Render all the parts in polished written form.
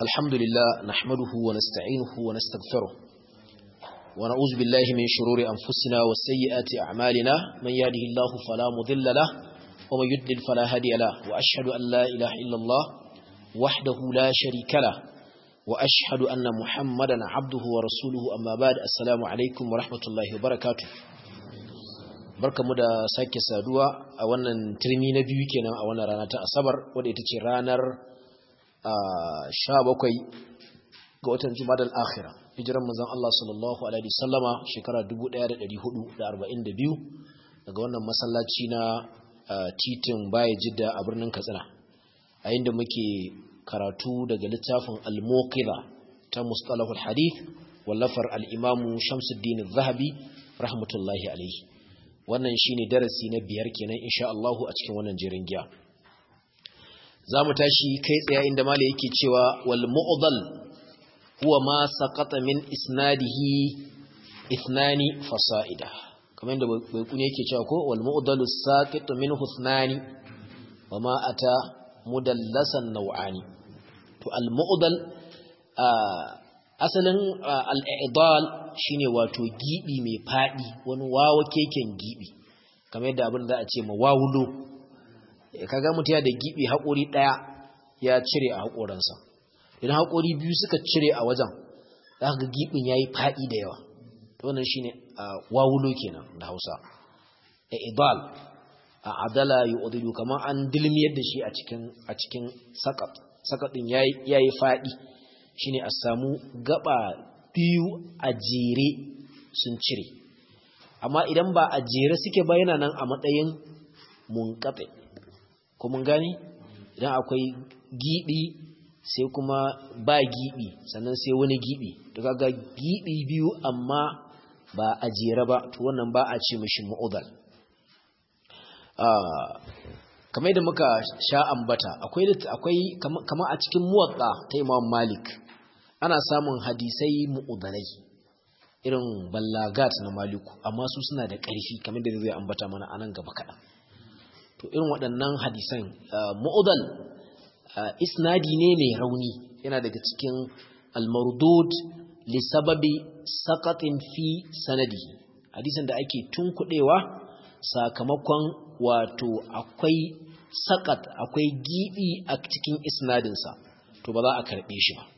الحمد لله نحمده ونستعينه ونستغفره ونعوذ بالله من شرور أنفسنا وسيئات أعمالنا من يهده الله فلا مضل له ومن يضلل فلا هادي له وأشهد أن لا إله إلا الله وحده لا شريك له وأشهد أن محمدا عبده ورسوله أما بعد السلام عليكم ورحمة الله وبركاته barkamu da sake saduwa a wannan turmi na biyu kenan a wannan rana ta Asabar wadda ita ce ranar 17 ga watan Jumadal Akhira hijiran manzon Allah sallallahu alaihi wasallama shekara 1442 daga wannan masallaci na titin Baye Jidda a birnin Katsina a inda muke karatu daga littafin Al-Muqidha ta Mustalahul Hadith wallafar al-Imam Shamsuddin Az-Zahabi rahmatullahi alaihi. Wannan shine darasi na 5 kenan insha Allah a cikin wannan jerin giya. Zamu tashi kai tsaye inda malai yake cewa wal mu'dal huwa ma saqata min isnadihi ithnani fasaida. Kamar yadda bai kune yake cewa ko wal mu'dalu saqitu minhu ithnani wa ma ata mudallasan naw'ani. To al mu'dal asalin al-i'dal shine wato gibi mai fadi wani wawa keken gibi kamar yadda abin za a ce ma wawulo kaga mutiya da gibi hakori daya ya cire a hakoransa idan hakori biyu suka cire a wajen zaka gibin yayi fadi da yawa to wannan shine wawulo kenan da Hausa i'dal adala yu'dilu kamar an dilmiyar da shi a cikin sakat din yayi fadi shine a samu gaba biyu a jere sun cire amma idan ba a jere suke ba yana nan a matsayin munqati ko mun gani idan akwai gibi sai kuma ba gibi sannan sai wani gibi to kaga gibi biyu amma ba a jere ba to wannan ba a ce mishi mu'dal kamar yadda muka sha ambata akwai kamar a cikin muwatta ta Imam Malik ana samun hadisai mu'udalai irin ballagat na Maliku amma su suna da ƙarfi kamar da zai ambata mana anan gaba kaɗan to irin waɗannan hadisan mu'udal isnadi ne mai rauni yana daga cikin al-mardud li sababi saqatin fi sanadi hadisan da ake tunkuɗewa sakamakon wato akwai saqat akwai gibi a cikin isnadinsa to ba za a karɓe shi ba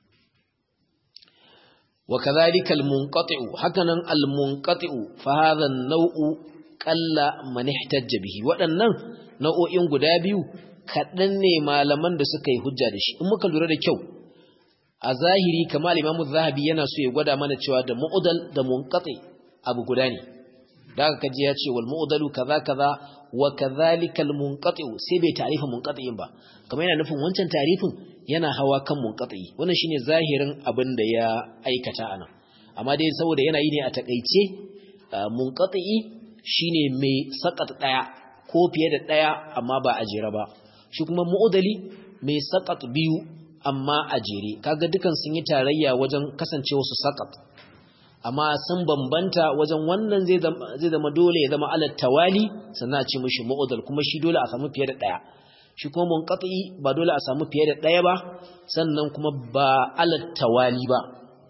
وكذلك المنقطع هكذا المنقطع فهذا النوع قل من احتج به waɗannan nau'o'in guda biyu kaɗan ne malaman da suka yi hujja da shi in muka lura da kyau a zahiri kamar Imam Zahabi yana so ya gwada mana cewa da mu'dal da munqati abu guda ne da aka kaji ya ce wal mu'dalu kaza kaza wa kadhalika al munqati sai bai ta'rifin munqati'in ba kamar yana nufin wancan ta'rifin yana hawa kan munqati wannan shine zahirin abin da ya aikata anan amma dai saboda yana yi ne a takeice munqati shine mai saqat daya ko fiye da daya amma ba a jere ba shi kuma mu'dali mai saqat biyu amma a jere kaga dukan sun yi tarayya wajen kasancewa su saqat amma sun bambanta wajen wannan zai zama dole ya zama alat tawali sannan a ce mishi mu'dal kuma shi dole a samu fiye da daya shi kuma munqati ba dole a samu fiye da daya ba sannan kuma ba alat tawali ba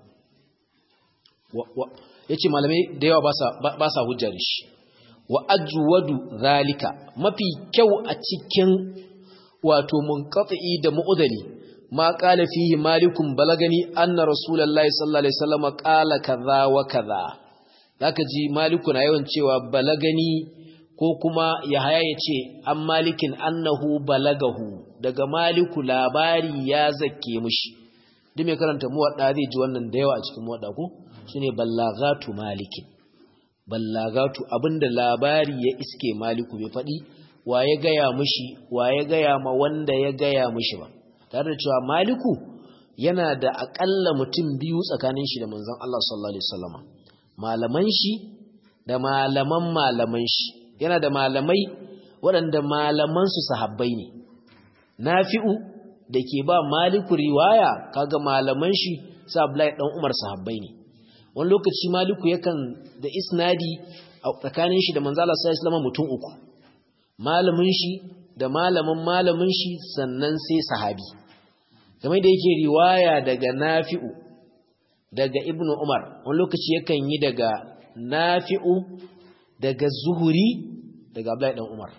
yace malamai da yawa ba sa hujja da shi wa ajwadu zalika mafi kyau a cikin wato munqati da mu'dali ma qala fihi malikun balagani anna rasulullahi sallallahu alaihi wasallam qala kaza wa kaza zaka ji maliku na yawan cewa balagani ko kuma Yahaya yace an malikin annahu balagahu daga maliku labari ya zakke mishi duk mai karanta muwadda zai ji wannan da yawa a cikin muwadda ko shine ballagatu malikin ballagatu abinda labari ya iske maliku bai fadi wa ya gaya mishi wa ya gaya ma wanda ya gaya mishi ba tare da cewa maliku yana da akalla mutum biyu tsakanin shi da manzon Allah sallallahu alaihi wasallam malaman shi da malaman shi yana da malamai waɗanda malaman su sahabbai ne nafi'u da ke ba maliku riwaya kaga malaman shi sa Abdullahi dan Umar sahabbai ne wani lokaci maliku yakan da isnadi a tsakanin shi da manzon Allah sallallahu alaihi wasallam mutum uku malamin shi da malamin shi sannan sai sahabi kamar da yake riwaya daga Nafi'u daga Ibn Umar wani lokaci yakan yi daga Nafi'u daga Zuhuri daga Abdullahi dan Umar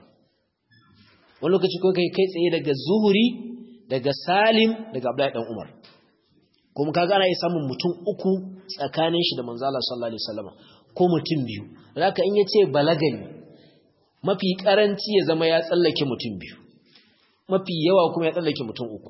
wani lokaci ko kai tsaye daga Zuhuri daga Salim daga Abdullahi dan Umar kuma kaga ana iya samun mutum uku tsakanin shi da manzo Allah sallallahu alaihi wasallam ko mutum biyu haka in yace balagani mafi karanci ya zama ya tsallake mutum biyu mafi yawa kuma ya tsallake mutum uku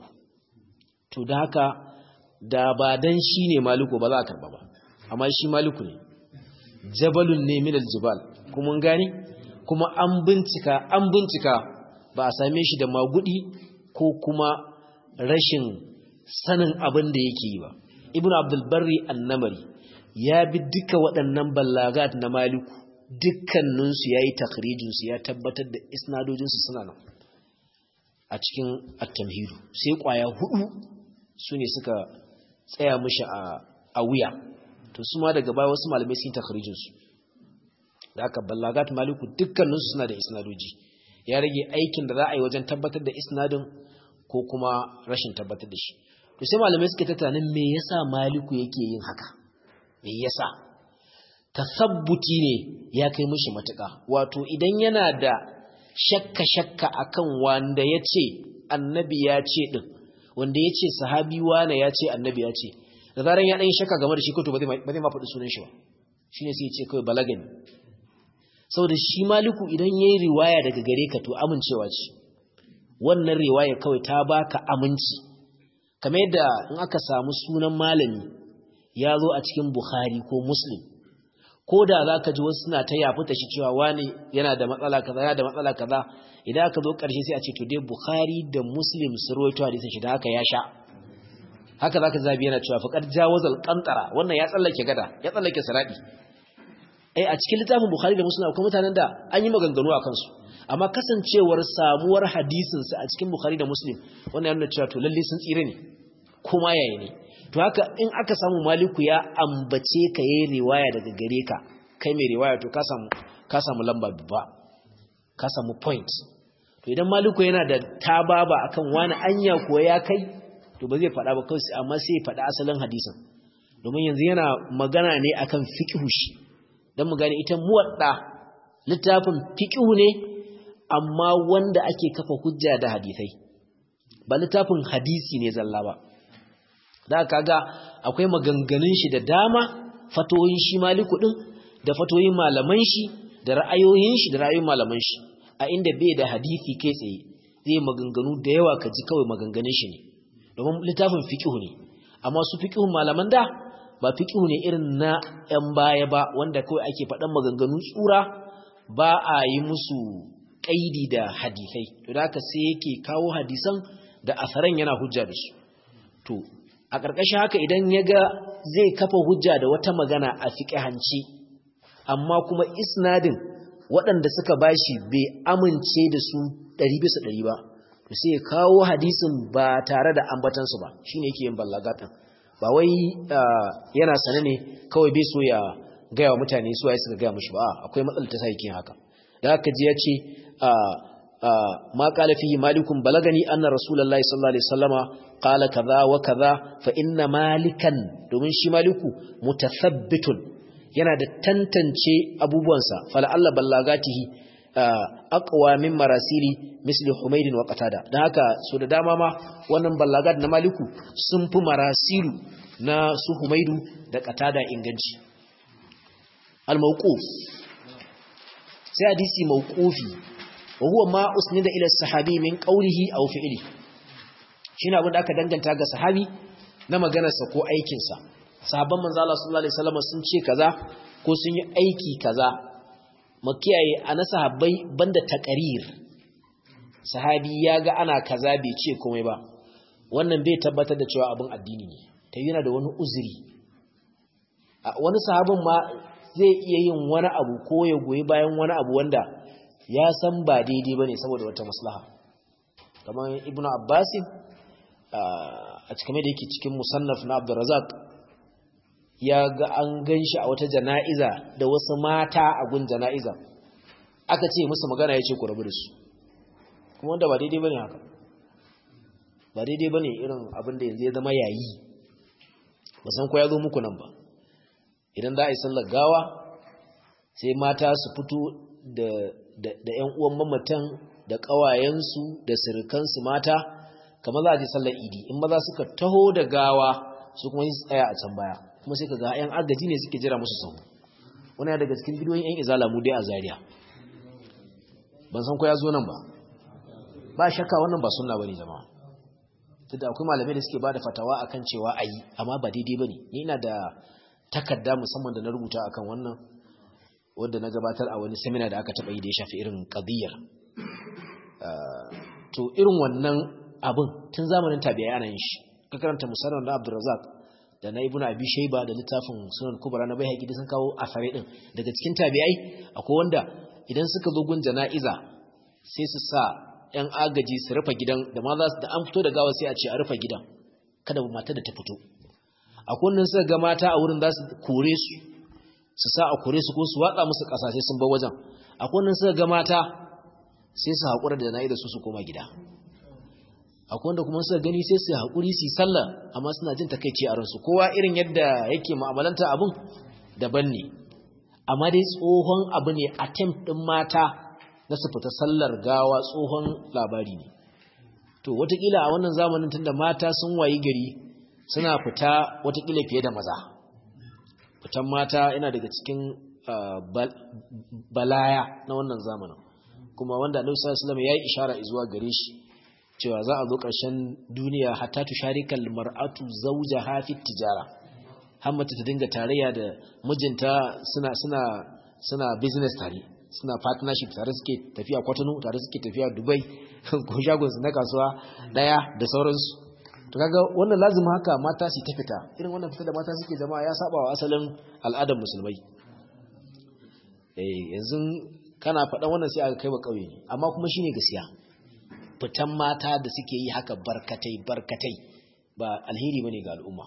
to da haka da ba dan shine Maliku ba za a karba ba amma shi Maliku ne jabalun ne min aljibal kuma mun gane kuma an bincika ba a same shi da magudi ko kuma rashin sanin abin da yake yi ba ibnu abdul barri an-namari ya bi duka waɗannan ballagat na Maliku dukkaninsu yayi takhrijin su ya tabbatar da isnadojin su suna nan a cikin at-tamhidu sai kwaya hudu sune suka tsaya mishi a wuya to su ma daga baya wasu malamai sun takhrijin su da aka ballagat Maliku dukkaninsu suna da isnadoji ya rage aikin da za a yi wajen tabbatar da isnadin ko kuma rashin tabbatar da shi to sai malamai suka tattauna me yasa Maliku yake yin haka me yasa tasabbuti ne ya kai mishi matuƙa wato idan yana da shakka akan wanda yace annabi ya ce din wanda yace sahabi wane ya ce annabi ya ce da zaran ya dan shakka game da shi ko to ba zai ma faɗi sunan shi ba shine sai ya ce kai balagani saboda shi Maliku idan yayi riwaya daga gare ka to amincewa ce wannan riwaya kawai ta baka aminci kamar yadda in aka samu sunan malami ya zo a cikin Bukhari ko Muslim ko da zaka ji wasu suna ta yafuta shi cewa wani yana da matsala kaza idan aka zo karshe sai a ce to dai Bukhari da Muslim su rawaito hadisin shi da haka ya sha haka zaka zabi yana cewa faqad jawazal qantara wannan ya tsallake gada ya tsallake saradi a cikin littafin Bukhari da Muslim akwai mutanen da an yi maganganu a kansu amma kasancewar samuwar hadisin su a cikin Bukhari da Muslim wannan yana cewa to lalle sun tsire ne kuma yayi ne to haka in aka samu Maliku ya ambace ka yayin riwaya daga gare ka kai mai riwaya to ka samu lamba babba ka samu point to idan Maliku yana da tababa akan wani anya ko ya kai to ba zai faɗa ba kai amma sai ya faɗa asalin hadisin domin yanzu yana magana ne akan fiqhu shi dan mu gane ita muwadda littafin fiqhu ne amma wanda ake kafa hujja da hadisai ba littafin hadisi ne zalla ba da kaga akwai maganganun shi da dama fatoyin shi Maliku din da fatoyin malaman shi da ra'ayoyin shi da ra'ayoyin malaman shi a inda bai da hadisi kai tsaye zai maganganu da yawa kaji kawai maganganun shi ne domin littafin fiqhu ne amma su fiqhun malaman da ba fiqhu ne irin na ƴan baya ba wanda kawai ake faɗan maganganu tsura ba a yi musu kaidi da hadisai to da haka sai yake kawo hadisan da asaran yana hujja da su to a ƙarƙashin haka idan ya ga zai kafa hujja da wata magana a fiqhanci amma kuma isnadin waɗanda suka bashi bai amince da su 100% ba to sai ya kawo hadisin ba tare da ambatansu ba shine yake yin ballagatan ba wai yana sane ne kawai bai so ya gaya wa mutane su waye suka gaya mushi ba akwai matsalar ta sai haka da haka ji ya ce ma qala fihi malikun balagani anna rasulullahi sallallahu alaihi wasallama qala kaza wa kaza fa inna malikan domin shi Maliku mutathabbitun yana da tantance abubuwansa fala alla ballagatihi aqwa min marasili misli Humayd wa Qatada dan haka so da dama ma wannan ballagat na Maliku sun fi marasilu na su Humayd da Qatada inganci al-mawquf sai hadisi mawqufi wa huwa ma usnida ila as-sahabi min qawlihi aw fi'li shine abin da aka danganta ga sahabi na maganarsa ko aikin sa sahabban manzo Allah sallallahu alaihi wasallam sun ce kaza ko sun yi aiki kaza makiyaye ana sahabbai banda taqrir sahabi yaga ana kaza bai ce komai ba wannan bai tabbatar da cewa abin addini ne ta yana da wani uzuri wani sahabin ma zai iya yin wani abu ko ya goyi bayan wani abu wanda ya san ba daidai bane saboda wata maslaha kamar ibnu abbas a cikin da yake cikin musannaf na Abdurrazzaq ya ga an ganshi a wata jana'iza da wasu mata a gun jana'iza aka ce musu magana yace ku rabu da su kuma wanda ba daidai bane haka ba daidai bane irin abin da yanzu ya zama yayi ba san ko ya zo muku nan ba idan za a yi sallar gawa sai mata su fito da ƴan uwan mamatan da ƙawayensu da sirkansu mata kamar za a je sallar idi in maza suka taho da gawa su kuma su tsaya a can baya kuma sai kaga ƴan agaji ne suke jira musu sahu wani ya daga cikin bidiyoyin ƴan izala mu dai a Zaria ban san ko ya zo nan ba shakka wannan ba sunna bane jama'a tunda akwai malamai da suke bada fatawa akan cewa ayi amma ba daidai bane ni ina da takarda musamman da na rubuta akan wannan wanda na gabatar a wani seminar da aka taba yi da ya shafi irin qadiyar to irin wannan abin tun zamanin tabi'ai ana yin shi ka karanta musannad da Abdurrazzaq da na Ibn Abi Shayba da littafin Sunan Kubra na Baihaqi sun kawo asare din daga cikin tabi'ai akwai wanda idan suka zo gun jana'iza sai su sa ƴan agaji su rufe gidan da ma za su da an fito da gawa sai a ce a rufe gidan kada mata da ta fito akwai wannan suka ga mata a wurin za su kore su sa a kore su ko su watsa musu ƙasa sai sun bar wajen akwai wannan suka ga mata sai su haƙura da jana'iza su koma gida akwai wanda kuma suka gani sai su haƙuri su yi sallah amma suna jin takeici a ransu kowa irin yadda yake mu'amalanta abun daban ne amma dai tsohon abu ne attempt din mata na su fita sallar gawa tsohon labari ne to watakila a wannan zamanin tunda mata sun wayi gari suna fita watakila fiye da maza fitan mata yana daga cikin balaya na wannan zamanin kuma wanda Annabi sallallahu alaihi wasallam ya yi ishara zuwa gare shi cewa za a zo ƙarshen duniya hatta tusharikal mar'atu zawjaha fi tijara har mace ta dinga tarayya da mijinta suna business tare suna partnership tare suke tafiya Kwatano tare suke tafiya Dubai ko shagon su na kasuwa daya da sauransu to kaga wannan lazimi haka mata su ta fita irin wannan fita da mata suke jama'a ya saba wa asalin al'adar musulmai yanzu kana faɗan wannan sai aka kai wa kauye ne amma kuma shine gaskiya fitan mata da suke yi haka barkatai ba alheri bane ga al'umma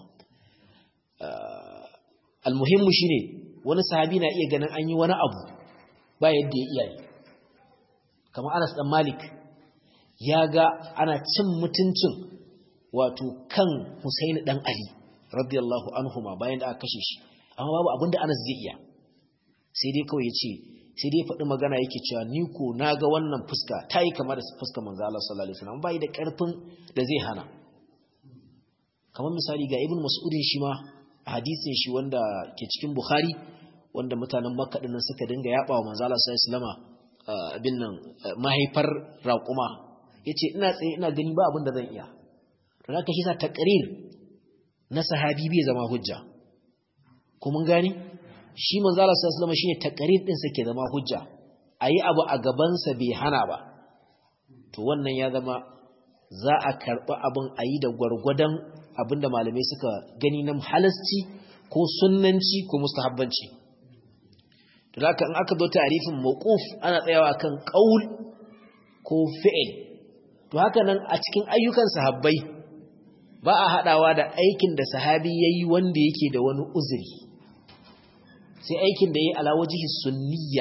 almuhimmu shine wani sahabi na iya ganin an yi wani abu ba yadda ya iya yi kamar Anas dan Malik ya ga ana cin mutuncin wato kan Husaini dan Ali radiyallahu anhuma bayan da aka kashe shi amma babu abinda Anas zai iya sai dai kawai yace sai dai faɗi magana yake cewa ni ko naga wannan fuska tayi kamar da fuskar manzo Allah sallallahu alaihi wasallam bai da karfin da zai hana kamar misali ga Ibn Mas'udin shi ma hadisin shi wanda ke cikin Bukhari wanda mutanen Makka dinnan suka dinga yabawa manzo Allah sallallahu alaihi wasallama abin nan mahaifar raquma yace ina tsaye ina gani ba abin da zan iya to haka shi sa taqrir na sahabi bai zama hujja ko mun gani shi manzo Allah sallallahu alaihi wasallama shine taqrir din sa ke zama hujja ayi abu a gaban sa bai hana ba to wannan ya zama za a karɓi abin ayi da gwargwadon abinda malamai suka gani na halasci ko sunnanci ko mustahabbanci to haka in aka zo ta'arifin mawquf ana tsayawa kan qaul ko fi'il to haka nan a cikin ayyukan sahabbai ba a hadawa da aikin da sahabi yayi wanda yake da wani uzuri sai aikin da yayi ala wajhi sunniyya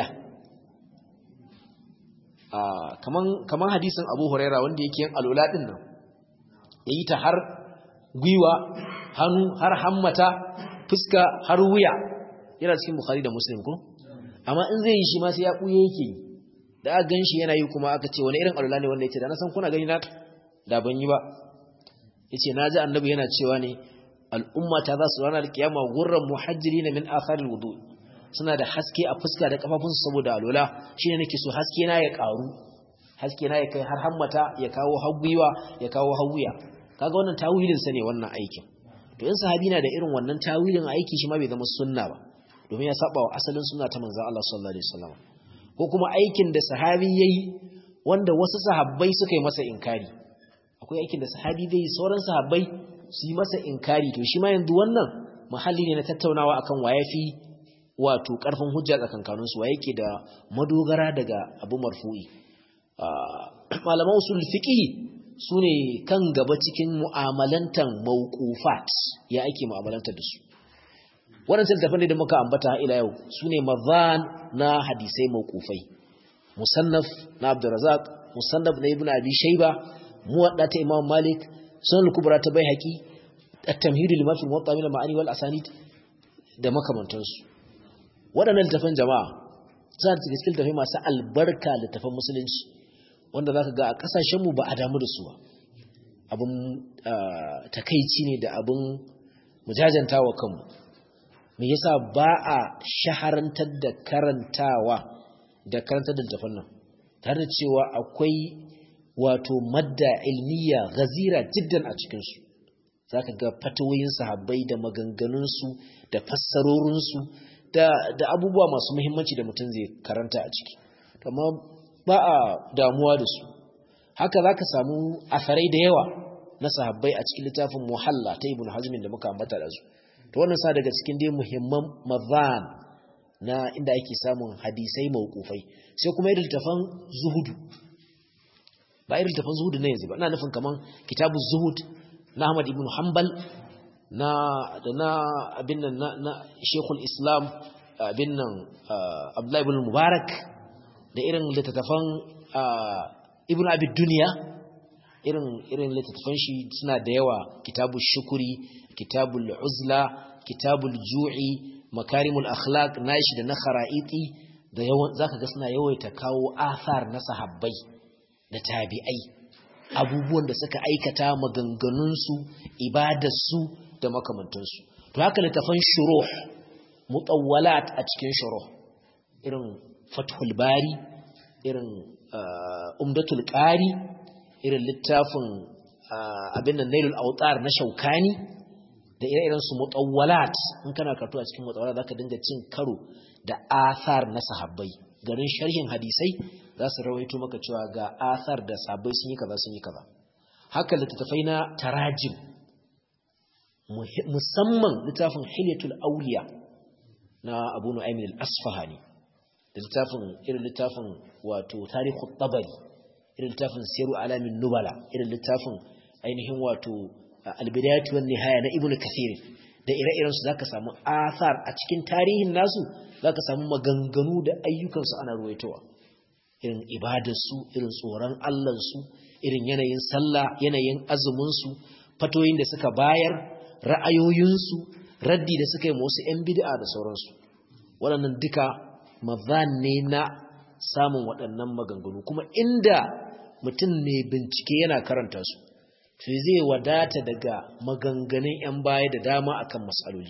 kaman hadisin Abu Huraira wanda yake yin alula din nan yayi ta har gwiwa hannu har hammata fuska har wuya yana cikin Bukhari da Muslim ko amma in zai yi shi ma sai ya kuye yake da aka ganshi yana yi kuma aka ce wani irin alula ne wanda yace da na san kuna gani na da ban yi ba yace naji annabi yana cewa ne al'umma ta za su ranar kiyama gurran muhajjirin min atharil wudu suna da haske a fuska da kafafunsu saboda alula shine nake so haske na ya karu haske na ya kai har hammata ya kawo hagwiwa ya kawo hawuya kaga wannan tawilin sa ne wannan aikin to in sahabi na da irin wannan tawilin aiki shi ma bai zama sunna ba domin ya saba wa asalin sunna ta manzon Allah sallallahu alaihi wasallam ko kuma aikin da sahabi yayi wanda wasu sahabbai suka yi masa inkari akwai aikin da sahabi zai yi sauran sahabbai su yi masa inkari to shi ma yanzu wannan mahalli ne na tattaunawa akan waye fi wato karfin hujja tsakankanin su waye yake da madogara daga abu marfu'i malaman usul fiqh sune kan gaba cikin mu'amalantan mawqufat ya ake mu'amalantar da su wannan littafin da muka ambata ila yau sune mazan na hadisai mawqufai musannaf na Abdurrazzaq musannaf na Ibn Abi Shayba muwadda ta Imam Malik sunan al-kubra ta Baihaqi at-tamhid lima fi al-muwatta min al-ma'ani wal asanid da makamantansu waɗannan littafan jama'a za ta cikin littafai masu albarka littafan musulunci wanda zaka ga a kasashen mu ba a damu da su ba abun takeici ne da abun mujajantawa kanmu me yasa ba a shaharantar da karantawa da karantar da littafan nan tare da cewa akwai wato madda ilmiya gazira jiddan a cikin su zaka ga fatawoyin sahabbai da maganganun su da fassarorin su da abubuwa masu muhimmanci da mutum zai karanta a ciki amma ba a damuwa da su haka zaka samu asarai da yawa na sahabbai a cikin littafin Muhalla ta Ibn Hazm da muka ambata da su to wannan sa daga cikin dai muhimman mazan na inda ake samun hadisai mauqufai sai kuma irin littafan zuhudu ba irin littafan zuhudu ne yanzu ba ina nufin kaman kitabuz zuhud na Ahmad ibn Hanbal na abin nan na Sheikhul Islam abin nan Abdullah ibn Mubarak da irin littafan Ibn Abi Dunya irin littafan shi suna da yawa kitabul shukuri kitabul uzla kitabul ju'i makarimul akhlaq nashi da na kharaiti da yawan zaka ga suna yawaita kawo athar na sahabbai da tabi'ai abubuwan da suka aikata maganganun su ibadar su da makamantansu to haka littafan shuruh mutawwalat a cikin shuruh irin fathul bari irin umdatul qari irin littafin abin nan nailul autar na shaukani da ire-iren su mutawwalat in kana karatu a cikin mutawwalat zaka dinga cin karo da athar na sahabbai garin sharhin hadisai za su rawaito maka cewa ga athar da sahabbai sun yi kaza haka littafai na tarajim musamman littafin Hilyatul Awliya na Abu Nu'aym al-Asfahani da irin littafin wato Tarikhut Tabari irin littafin Siru Alamin Nubala irin littafin ainihin wato Al-Bidayatu wan Nihaya na Ibn Kathir da ire-iren su zaka samu athar a cikin tarihin nasu zaka samu maganganu da ayyukan su ana ruwaitowa irin ibadar su irin tsoron Allah su irin yanayin sallah yanayin azumin su fatoyin da suka bayar ra'ayoyinsu raddi da suka yi wasu 'yan bid'a da sauransu waɗannan duka mazan ne na samun waɗannan maganganu kuma inda mutum ne bincike yana karanta su to zai wadata daga maganganun 'yan baya da dama akan matsaloli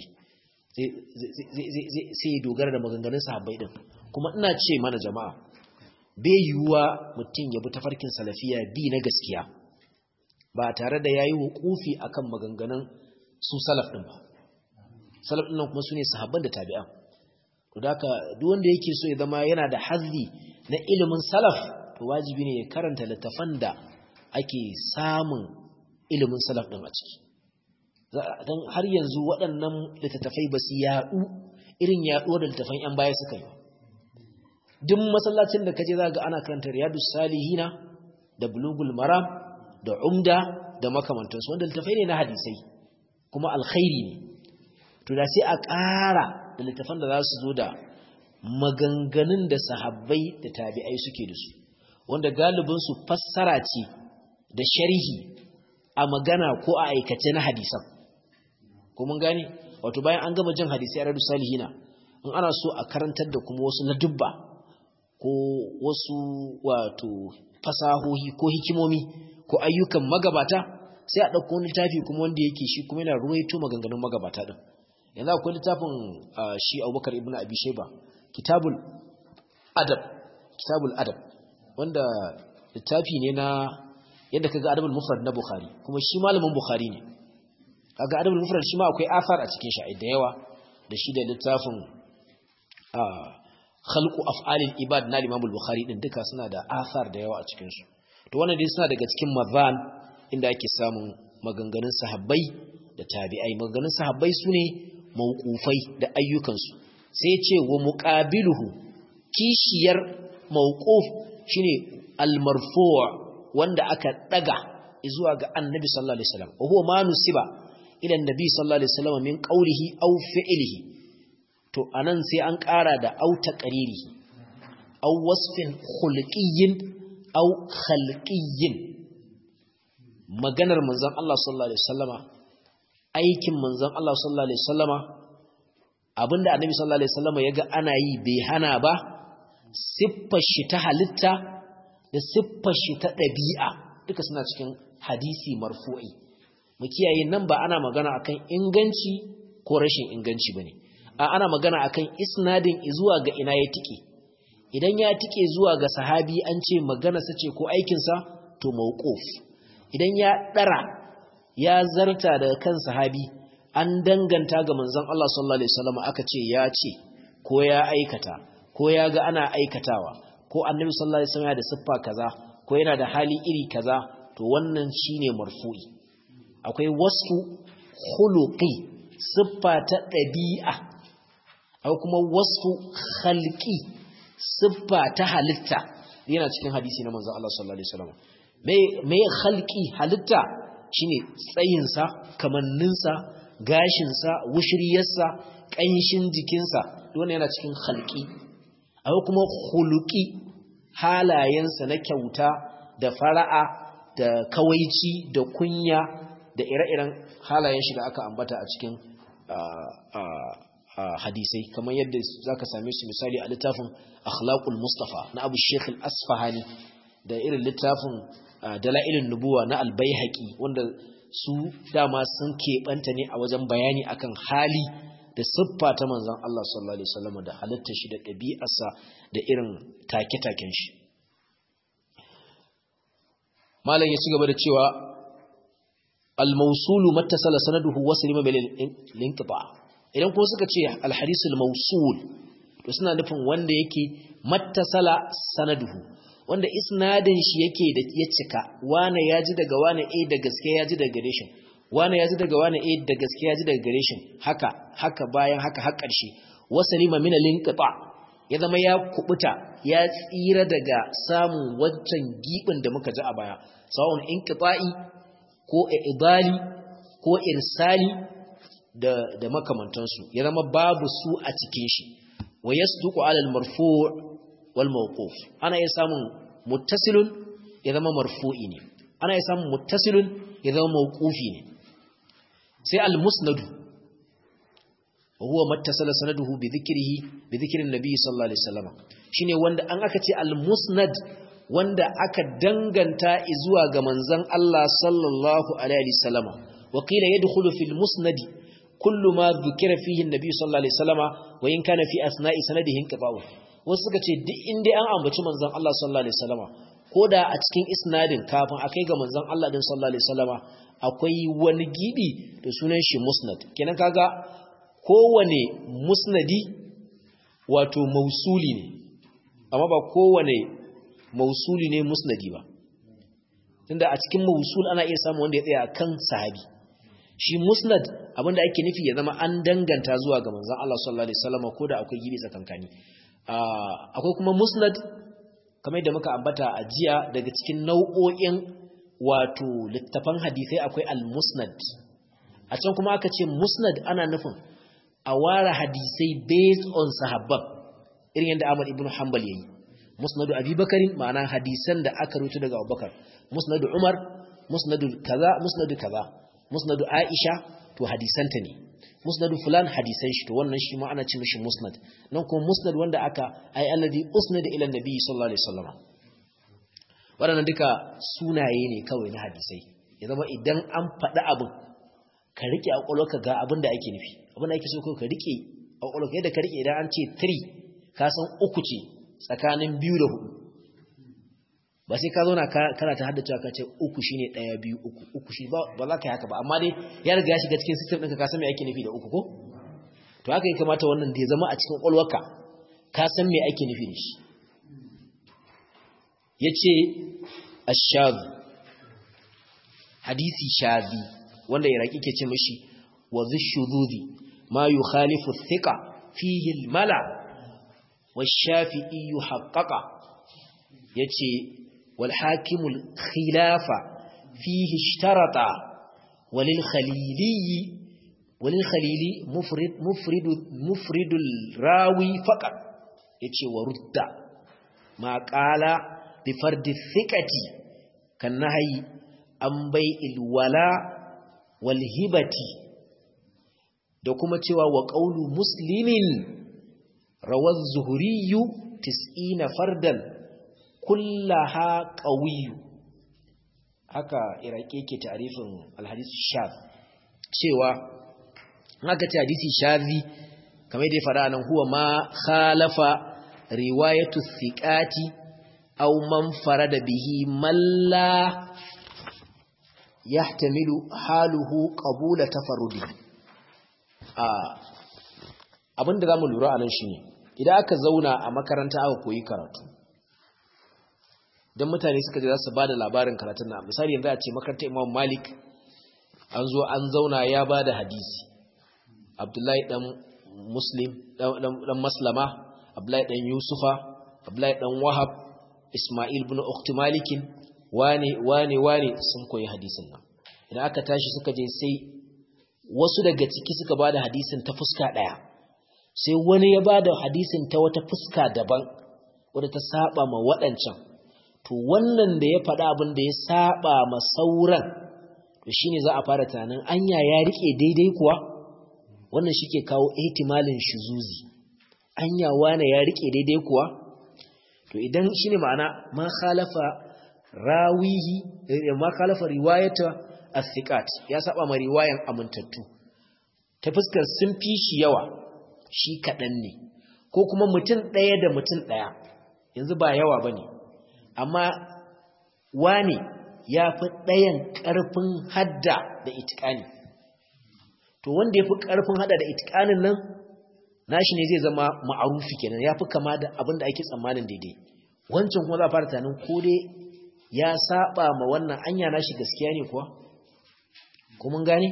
sai ya dogara da maganganun sahabbai din kuma ina ce mana jama'a bai yiwuwa mutum ya bi tafarkin salafiya bi na gaskiya ba tare da yayi hukufi akan maganganun su salaf din ba salaf din nan kuma sune sahabban da tabi'an to daka duk wanda yake so ya zama yana da hazzi na ilimin salaf to wajibi ne ya karanta littafan da ake samun ilimin salaf din a ciki dan har yanzu waɗannan littattafai ba su yaɗu irin yaɗuwar da littattafan yan baya suka yi duk masallacin da kaje zaka ga ana karanta riyadus salihina da bulugul maram da umda da makamantansu wanda littattafai ne na hadisai kuma alkhairi ne to da sai a ƙara da littafan da za su zo da maganganun da sahabbai da tabi'ai suke da su wanda galibin su fassara ce da sharhi a magana ko a aikace na hadisan ko mun gane wato bayan an gama jin hadisi a radu salihina in ana so a karantar da kuma wasu ladubba ko wasu wato fasahohi ko hikimomi ko ayyukan magabata sai a ɗauko wani littafi kuma wanda yake shi kuma yana ruwaito maganganun magabata ɗin yanzu akwai littafin shi Abubakar ibn Abi Shayba kitabul adab wanda littafi ne na yadda kaga adabul mufrad na Bukhari kuma shi malamin Bukhari ne kaga adabul mufrad shi ma akwai athar a cikin shi da yawa da shi da littafin khalqu af'alil ibad na Imam Bukhari din duka suna da athar da yawa a cikin su to wannan dai suna daga cikin mazan inda ake samun maganganun sahabbai da tabi'ai maganganun sahabbai sune mauqufai da ayyukansu sai ya ce wa muqabiluhu kishiyar mauquf shine al-marfu' wanda aka daga zuwa ga annabi sallallahu alaihi wasallam wa huwa ma nusiba ila annabi sallallahu alaihi wasallam min qawlihi aw fi'lihi to anan sai an ƙara da au taqririhi aw wasfin khulqiyyin aw khalqiyyin maganar manzon Allah sallallahu alaihi wasallama aikin manzon Allah sallallahu alaihi wasallama abinda annabi sallallahu alaihi wasallama yaga ana yi bai hana ba siffar shi ta halitta da siffar shi ta ɗabi'a duka suna cikin hadisi marfu'i mu kiyaye nan ba ana magana akan inganci ko rashin inganci bane ana magana akan isnadin zuwa ga ina ya tike idan ya tike zuwa ga sahabi an ce magana sace ko aikin sa to mauquf idan ya dara ya zarta daga kan sahabi an danganta ga manzon Allah sallallahu alaihi wasallam aka ce ya ce ko ya aikata ko ya ga ana aikatawa ko annabi sallallahu alaihi wasallam da siffa kaza ko yana da hali iri kaza to wannan shine marfu'i akwai wasfu khuluqi siffa ta dabi'a akwai kuma wasfu khalqi siffa ta halitta yana cikin hadisi na manzon Allah sallallahu alaihi wasallam me khalqi halitta shine tsayin sa kamannin sa gashin sa wushriyarsa kanshin jikin sa wannan yana cikin khalqi akwai kuma khuluqi halayensa na kyauta da fara'a da kawaici da kunya da ire-iren halayen shi da aka ambata a cikin hadisai kamar yadda zaka same su misali a littafin akhlaqul mustafa na abu sheikh al-asfahani da irin littafin dalailun nubuwa na al-baihaqi wanda su dama sun keɓanta ne a wajen bayani akan hali da siffa ta manzon Allah sallallahu alaihi wasallam da halittar shi da ɗabi'arsa da irin take-taken shi malam ya ci gaba da cewa al-mawsulu mattasala sanaduhu waslima bil inqita idan ko suka ce al-hadith al-mawsul to suna nufin wanda yake mattasala sanaduhu wanda isnadin shi yake da ya cika wane yaji daga wane da gaske yaji daga gare shi wane yaji daga wane da gaske yaji daga gare shi haka bayan haka har ƙarshe waslima min al-inqita ya zama ya kubuta ya tsira daga samun wancan gibin da muka ji a baya sawun inqita'i ko idali ko irsali da makamantansu ya zama babu su a cikin shi wa yasduqu ala al-marfu' wal mawquf ana iya samun muttasilun ya zama marfu'i ne ana iya samun muttasilun ya zama mawqufi ne sai al-musnad huwa mattasala sanaduhu bi dhikri an-nabi sallallahu alaihi wasallam shine wanda an aka ce al-musnad wanda aka danganta zuwa ga manzon Allah sallallahu alaihi wasallam wa qila yadkhulu fil musnad kullu ma dhukira fihi an-nabi sallallahu alaihi wasallam wa in kana fi asna'i sanadihi inqita'u wasu suka ce duk inda an ambaci manzon Allah sallallahu alaihi wasallam koda a cikin isnadin kafin akai ga manzon Allah din sallallahu alaihi wasallam akwai wani gibi da sunan shi musnad kenan kaga kowane musnadi wato mausuli ne amma ba kowane mausuli ne musnadi ba tunda a cikin mausul ana iya samu wanda ya tsaya kan sahabi shi musnad abinda ake nufi ya zama an danganta zuwa ga manzon Allah sallallahu alaihi wasallam ko da akwai gibi tsakankani akwai kuma musnad kamar yadda muka ambata a jiya daga cikin nau'o'in wato littafan hadisai akwai al-musnad a can kuma aka ce musnad ana nufin a ware hadisai based on sahabban irin yadda Ahmad ibn Hanbal yayi musnadu Abi Bakarin ma'ana hadisan da aka rubuta daga Abubakar musnadu Umar musnadu kaza musnadu Aisha to hadisanta ne musnadu fulan hadisan shi to wannan shi ma ana ce mishi musnad nan kuma musnad wanda aka ai alladhi usnada ila nabi sallallahu alaihi wasallam wadannan duka sunaye ne kawai na hadisai ya zama idan an faɗi abin ka rike a ƙwaƙwalwarka ga abin da ake nufi abin da ake so ka rike a ƙwaƙwalwarka yadda ka rike idan an ce 3 ka san 3 ce tsakanin 2 da 4 ba sai ka zauna kana ta haddace ka ce 3 shine 1 2 3 3 shi ba za ka yi haka ba amma dai ya riga ya shiga cikin system ɗinka ka san me ake nufi da 3 ko to haka ya kamata wannan da ya zama a cikin ƙwaƙwalwarka ka san me ake nufi da shi yace ash-shadh hadisi shadhi wanda iraki ke ce mishi wa dhishududi ma yukhalifu thiqa fihi al-mala wash-shafi'i haqqaqa yace wal hakimul khilafa fihi ishtarata walil khalili mufridul rawi faqat yace wa rudda ma qala bi fardi thiqati kan nahyi an bai'il wala wal hibati da kuma cewa wa qawlu muslimin rawaz zuhuriyyu 90 fardan kullaha qawiyyu. Haka iraki yake ta'rifin al-hadith shadh cewa haka ce hadisi shadhi kamar dai fara nan huwa ma khalafa riwayatu thiqati aw man farada bihi malla yahtamilu haluhu qabula tafarrudi. Abinda zamu lura anan shine idan aka zauna a makaranta aka koyi karatu dan mutane suka je za su bada labarin karatun nan, misali yanzu a ce makarantar Imam Malik an zo an zauna ya bada hadisi, Abdullahi dan Muslim dan Maslama, Abdullahi dan Yusufa, Abdullahi dan Wahab, Ismail ibn Ukhti Malik, wane sun koyi hadisin nan. Idan aka tashi suka je sai wasu daga ciki suka bada hadisin ta fuska daya, sai wani ya bada hadisin ta wata fuska daban wadda ta saba ma waɗancan, to wannan da ya faɗa abin da ya saba ma sauran to shine za a fara tunanin anya ya rike daidai kuwa. Wannan shike kawo ihtimalin shuzuzi, anya wane ya rike daidai kuwa. To idan shine ma'ana ma khalafa rawihi ma khalafa riwayata as-siqat, ya saba ma riwayan amintattu ta fuskar sun fi shi yawa shi kadan ne, ko kuma mutum daya da mutum daya yanzu ba yawa bane amma wane ya fi dayan karfin hadda da itqani, to wanda yafi karfin hadda da itqanin nan nashi ne zai zama ma'arufi kenan, yafi kama da abin da ake tsammanin daidai. Wancan kuma za a fara tunanin ko dai ya saba ma wannan anya nashi gaskiya ne kuwa. Ko mun gane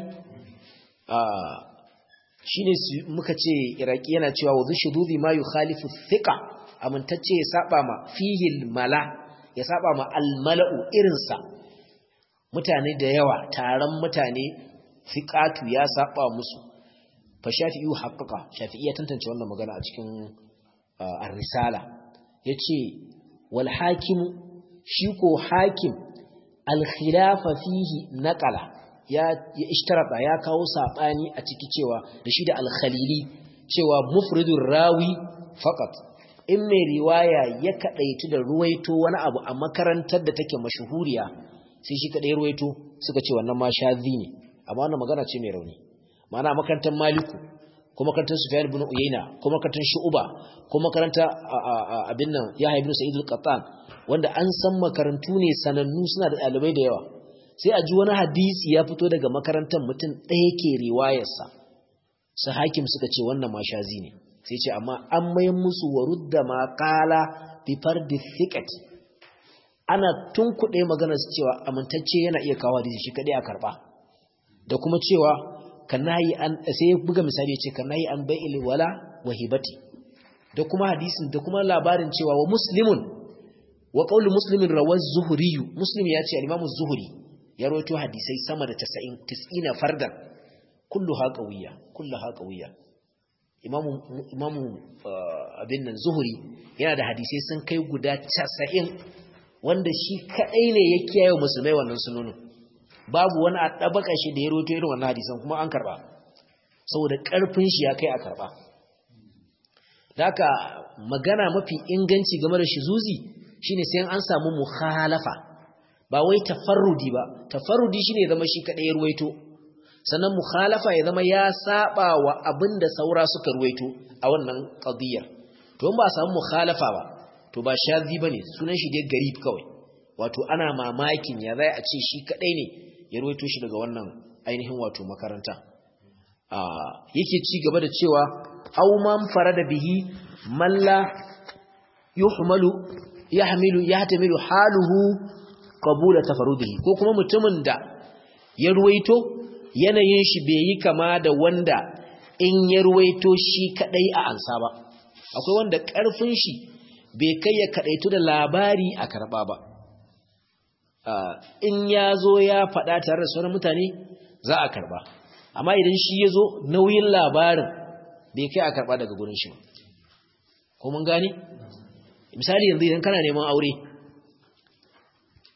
shine muka ce iraki yana cewa wa zushududi ma yukhalifu thiqa, amintacce ya saba ma fihi mala, ya saba ma almala'u irinsa, mutane da yawa taron mutane thiqatu ya saba musu. Fa shafi'i haqqaqa, shafi'i ya tantance wannan magana a cikin ar-risala, yace wal hakim, shi ko hakim al-khilafa fihi naqala, ya ishtarata ya kawo sabani a ciki cewa da shi da al-khalili cewa mufridur rawi faqat, in mai riwaya ya kadaitu da ruwaito wani abu a makarantar da take mashhuriya sai shi kadai ruwaito, suka ce wannan ma shazi ne, amma wannan magana ce mai rauni. Ma'ana makarantar Maliku ko makarantar Sufyan ibn Uyayna ko makarantar Shu'ba ko makarantar abin nan Yahya ibn Sa'id al-Qattan, wanda an san makarantu ne sanannu suna da dalibai da yawa, sai a ji wani hadisi ya fito daga makarantar mutum ɗaya ke riwayarsa, su hakim suka ce wannan ma shazi ne, sai ce amma an mayan musu warudda ma qala bi fardi thiqat, ana tunkuɗe maganar su cewa amintacce yana iya kawo hadisi shi kadai a karba, da kuma cewa kanayi an, sai ya buga misali ya ce kanayi an bai'il wala wa hibati, da kuma hadisin da kuma labarin cewa wa muslimun wa qawlu muslimin rawaz zuhri, muslim ya ce al-imam az-zuhri ya rawaito hadisai sama da 90 fardan kulluha qawiyya. Imamu abin nan zuhri yana da hadisai sun kai guda 90 wanda shi kadai ne ya kiyaye musulmai wannan sunonin, babu wani a tabaka shi da ya rawaito irin wannan hadisan kuma an karba, saboda karfin shi ya kai a karba. Daka magana mafi inganci game da shizuzi shine sai an samu mukhalafa, ba wai tafarrudi ba. Tafarrudi shine zama shi kadai ya ruwaito, sannan mukhalafa ya zama ya saba wa abinda saura suka ruwaito a wannan qadiyar. To in ba samu mukhalafa ba to ba shazi bane, sunan shi dai garib kawai, wato ana mamakin ya zai a ce shi kadai ne ya ruwaito shi daga wannan ainihin wato makaranta. Yake ci gaba da cewa aw man farada bihi man la yahtamilu haluhu qabula tafarrudihi, ko kuma mutumin da ya ruwaito yanayin shi bai yi kama da wanda in ya ruwaito shi kadai a ansa ba. Akwai wanda karfin shi bai kai ya kadaitu da labari a karba ba, in ya zo ya faɗa tare da sauran mutane za a karba, amma idan shi ya zo nauyin labarin bai kai a karba daga gurin shi ba. Ko mun gane? Misali yanzu idan kana neman aure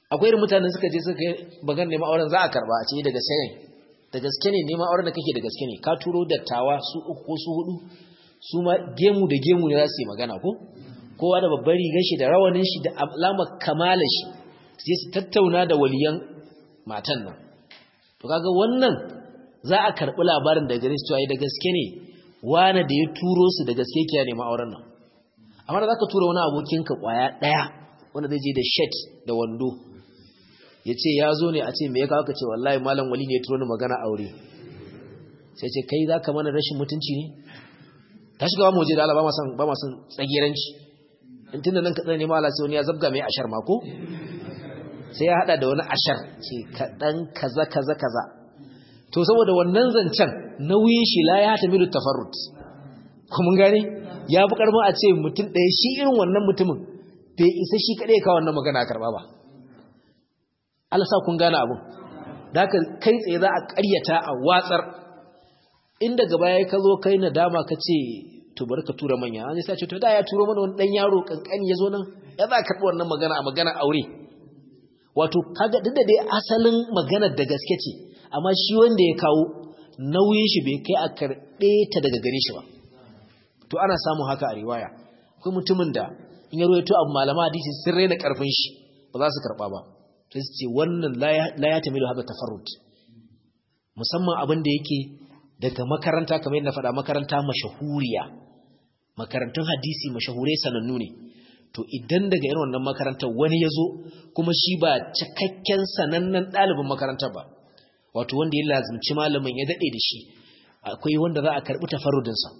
akwai irin mutanen suka je suka bagan neman auren za a karba a ce da gaske ne neman auren da kake da gaske ne ka turo dattawa su uku ko su hudu su ma gemu da gemu ne za su yi magana ko kowa da babbar rigar shi da rawanin shi da alamar kamala shi sai su tattauna da waliyan matan nan to kaga wannan za a karbi labarin da gare su cewa da gaske ne wani da ya turo su da gaske kiya neman auren nan amma da zaka tura wani abokinka kwaya daya wanda zai je da shirt da wando ya ce ya zo ne a ce me ya kawo ka ce wallahi malam wali ne ya turo ni magana aure sai ce kai za ka mana rashin mutunci ne ta shiga ba mu je da Allah ba ma son tsagiranci in tunda nan ka tsane nema Allah sai wani ya zabga mai ashar mako sai ya hada da wani ashar ce kaɗan kaza kaza kaza to saboda wannan zancen nauyin shi la ya tamilu tafarrut ko mun gane ya fi karma a ce mutum ɗaya shi irin wannan mutumin bai isa shi kaɗai ka wannan magana karɓa ba Allah sa kun gane abun da haka kai tsaye za a ƙaryata a watsar inda gaba ya ka zo kai nadama ka ce to bari ka tura manya an sai ce to da ya turo mana wani dan yaro kankani ya zo nan ya za ka karɓi wannan magana a magana aure wato kaga duk da dai asalin maganar da gaske ce amma shi wanda ya kawo nauyin shi bai kai a karɓe ta daga gare shi ba to ana samun haka a riwaya akwai mutumin da in ya ruwaito abu malama hadisi sun raina karfin shi ba za su karɓa ba sai su ce wannan la ya tamilu haka tafarrut musamman abin da yake daga makaranta kamar yadda faɗa makaranta mashahuriya makarantun hadisi mashahurai sanannu ne to idan daga irin wannan makarantar wani ya zo kuma shi ba cikakken sanannen ɗalibin makarantar ba wato wanda ya lazimci malamin ya daɗe da shi akwai wanda za a karɓi tafarrudinsa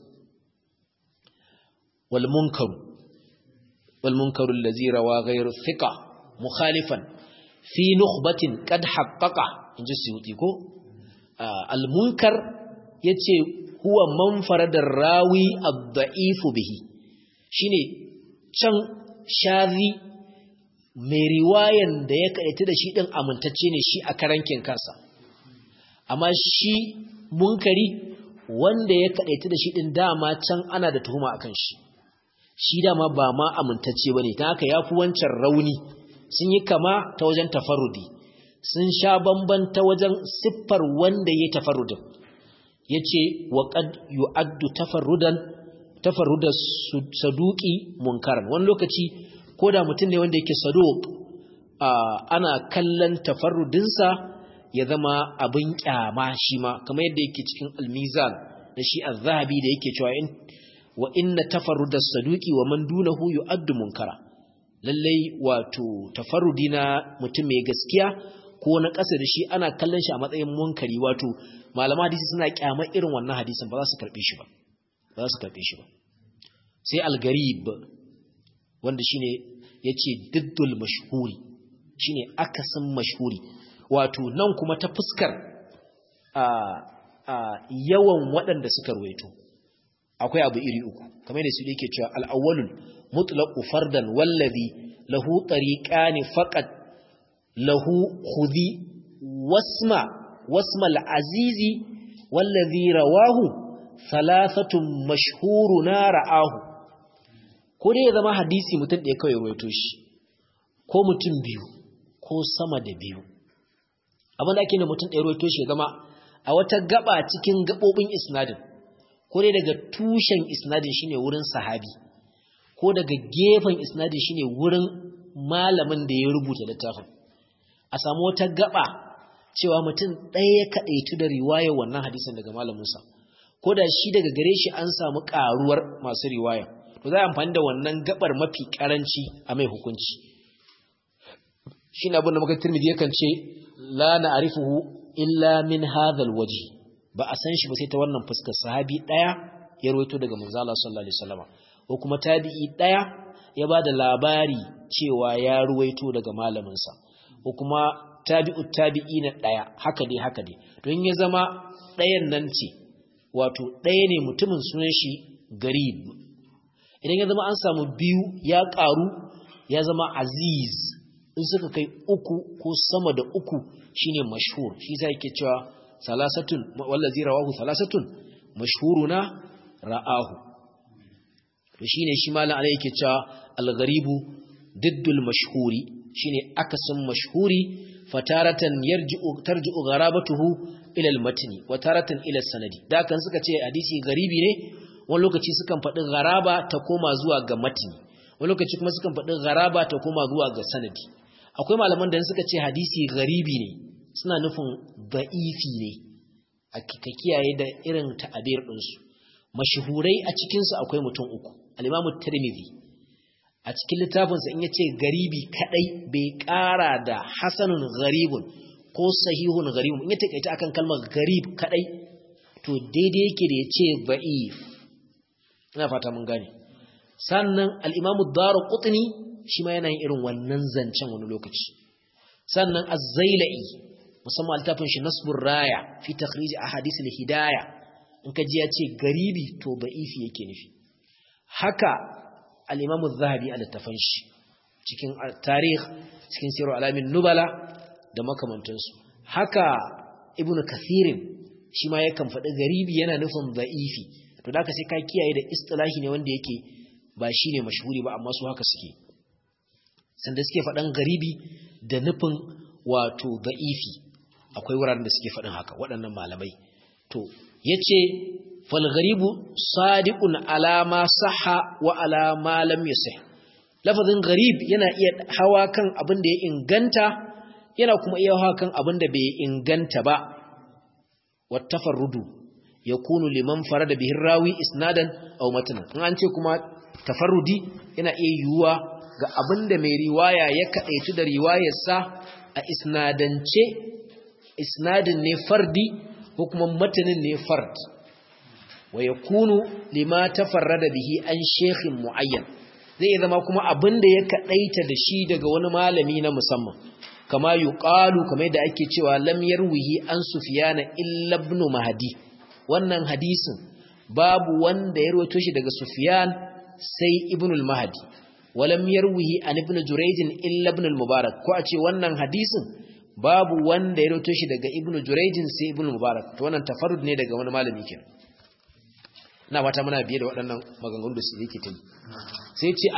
والمنكر الذي روى غير الثقة مخالفا في نخبة قد حقق inji Suyuti ko al-munkar yace huwa man farada rawi ad-da'if bihi shine can shazi mai riwayan da ya kadaita da shi din amintacce ne shi a karankin kansa amma shi munkari wanda ya kadaita da shi din dama can ana da tuhuma akan shi dama ba ma amintacce bane dan haka yafi wancan rauni sun yi kama ta wajen tafarrudi sun sha bamban ta wajen siffar wanda ya tafarrudin yace wa qad yu'addu tafarrudas saduqi munkaran wani lokaci koda mutum ne wanda yake saduq ana kallon tafarrudinsa ya zama abin kyama shi ma kamar yadda yake cikin al-mizan da shi az-zahabi da yake cewa wa inna tafarrudas saduqi wa man dunahu yu'addu munkara lallai wato tafarrudi na mutum mai gaskiya ko na ƙasa da shi ana kallon shi a matsayin munkari wato malama hadisi suna kyamar irin wannan hadisin ba za su karbe shi ba sai al-garib wanda shine yace diddul mashhuri shine akasin mashhuri wato nan kuma ta fuskar yawan waɗanda suka ruwaito akwai abu iri uku kamar da su yake cewa al-awwalul mutlaqu fardan wallazi lahu tariqani faqat lahu khudhi wasma al-azizi wallazi rawahu thalathatun mashhuruna ra'ahu ko dai ya zama hadisi mutum da ya kawai ruwaito shi ko mutum biyu ko sama da biyu abin da ake ne mutum da ya ruwaito shi ya zama a wata gaba cikin gabobin isnadin ko dai daga tushen isnadin shine wurin sahabi ko daga gefen isnadin shine wurin malamin da ya rubuta littafin a samu wata gaba cewa mutum ɗaya ya kaɗaitu da riwayar wannan hadisin daga malaminsa ko da shi daga gare shi an samu ƙaruwar masu riwaya to za a amfani da wannan gabar mafi ƙaranci a mai hukunci shi ne abin da muka Tirmidhi yakan ce la na'rifuhu illa min hadhal waje ba a san shi ba sai ta wannan fuskar sahabi ɗaya ya rawaito daga manzo Allah sallallahu alaihi wasallam ko kuma tabi'i ɗaya ya bada labari cewa ya ruwaito daga malaminsa ko kuma tabi'ina ɗaya haka dai don ya zama ɗayan nan ce wato ɗaya ne mutumin sunan shi garib idan ya zama an samu biyu ya ƙaru ya zama aziz in suka kai uku ko sama da uku shine mashhur shi sai yake cewa salasatun wallazi rawahu salasatun mashhuruna ra'ahu to shine shi malam alai yake cewa al-gharibu diddul mashhuri shine akasin mashhuri fataratan tarji'u gharabatuhu ila al-matni wa taratan ila sanadi da kan suka ce hadisi garibi ne wani lokaci sukan faɗi gharaba ta koma zuwa ga matni wani lokaci kuma sukan faɗi gharaba ta koma zuwa ga sanadi akwai malaman da suka ce hadisi garibi ne suna nufin da'ifi ne a kiyaye da irin ta'abir ɗinsu mashhurai a cikinsu akwai mutum uku al-Imam Tirmidhi a cikin littafinsa in yace garibi kadai bai ƙara da hasanun gharibun ko sahihun gharibun in ya takaita akan kalmar garib kadai to daidai yake da yace da'if ina fata mun gane sannan al-Imam Ad-Darqutni shi ma yana yin irin wannan zancen wani lokaci sannan Az-Zailai musamman altafin shi Nasbur Raya fi takhrij ahadith al-hidayah in ka ji ya ce garibi to da'ifi yake nufi haka al-Imam Az-Zahabi al-tafan shi cikin tarikh cikin Sirru Alamin Nubala da makamantansu haka Ibn Kathir shi ma yakan faɗi garibi yana nufin da'ifi to da ka sai ka kiyaye da istilahi ne wanda yake ba shine mashhuri ba amma su haka suke sanda suke faɗan garibi da nufin wato da'ifi akwai wuraren da suke faɗin haka waɗannan malamai to yace fal gharibu sadiqun ala ma sahha wa ala ma lam yasih lafazin gharib yana iya hawa kan abin da ya inganta yana kuma iya hawa kan abin da bai inganta ba wat tafarrudu yakunu liman farada bihi rawi isnadan aw matnan in an ce kuma tafarrudi yana iya yiwuwa ga abin da mai riwaya ya kadaitu da riwayarsa a isnadance isnadin ne fardi ko kuma matanin ne fard wa yakunu lima tafarrada bihi an shaykhin muayyan zai zama kuma abinda ya kadaita da shi daga wani malami na musamman kama yuqalu kamar yadda ake cewa lam yarwihi an sufyana illa ibn mahdi wannan hadisin babu wanda ya rawaito shi daga sufyan sai ibn al-mahdi walam yarwihi an ibn jurayj illa ibn al-mubarak ko a ce wannan hadisin babu wanda ya rawaito shi daga ibn jurayj sai ibn al-mubarak to wannan tafarrud ne daga wani malami kenan ina fata muna biye da waɗannan maganganun da su yake ta yi sai ce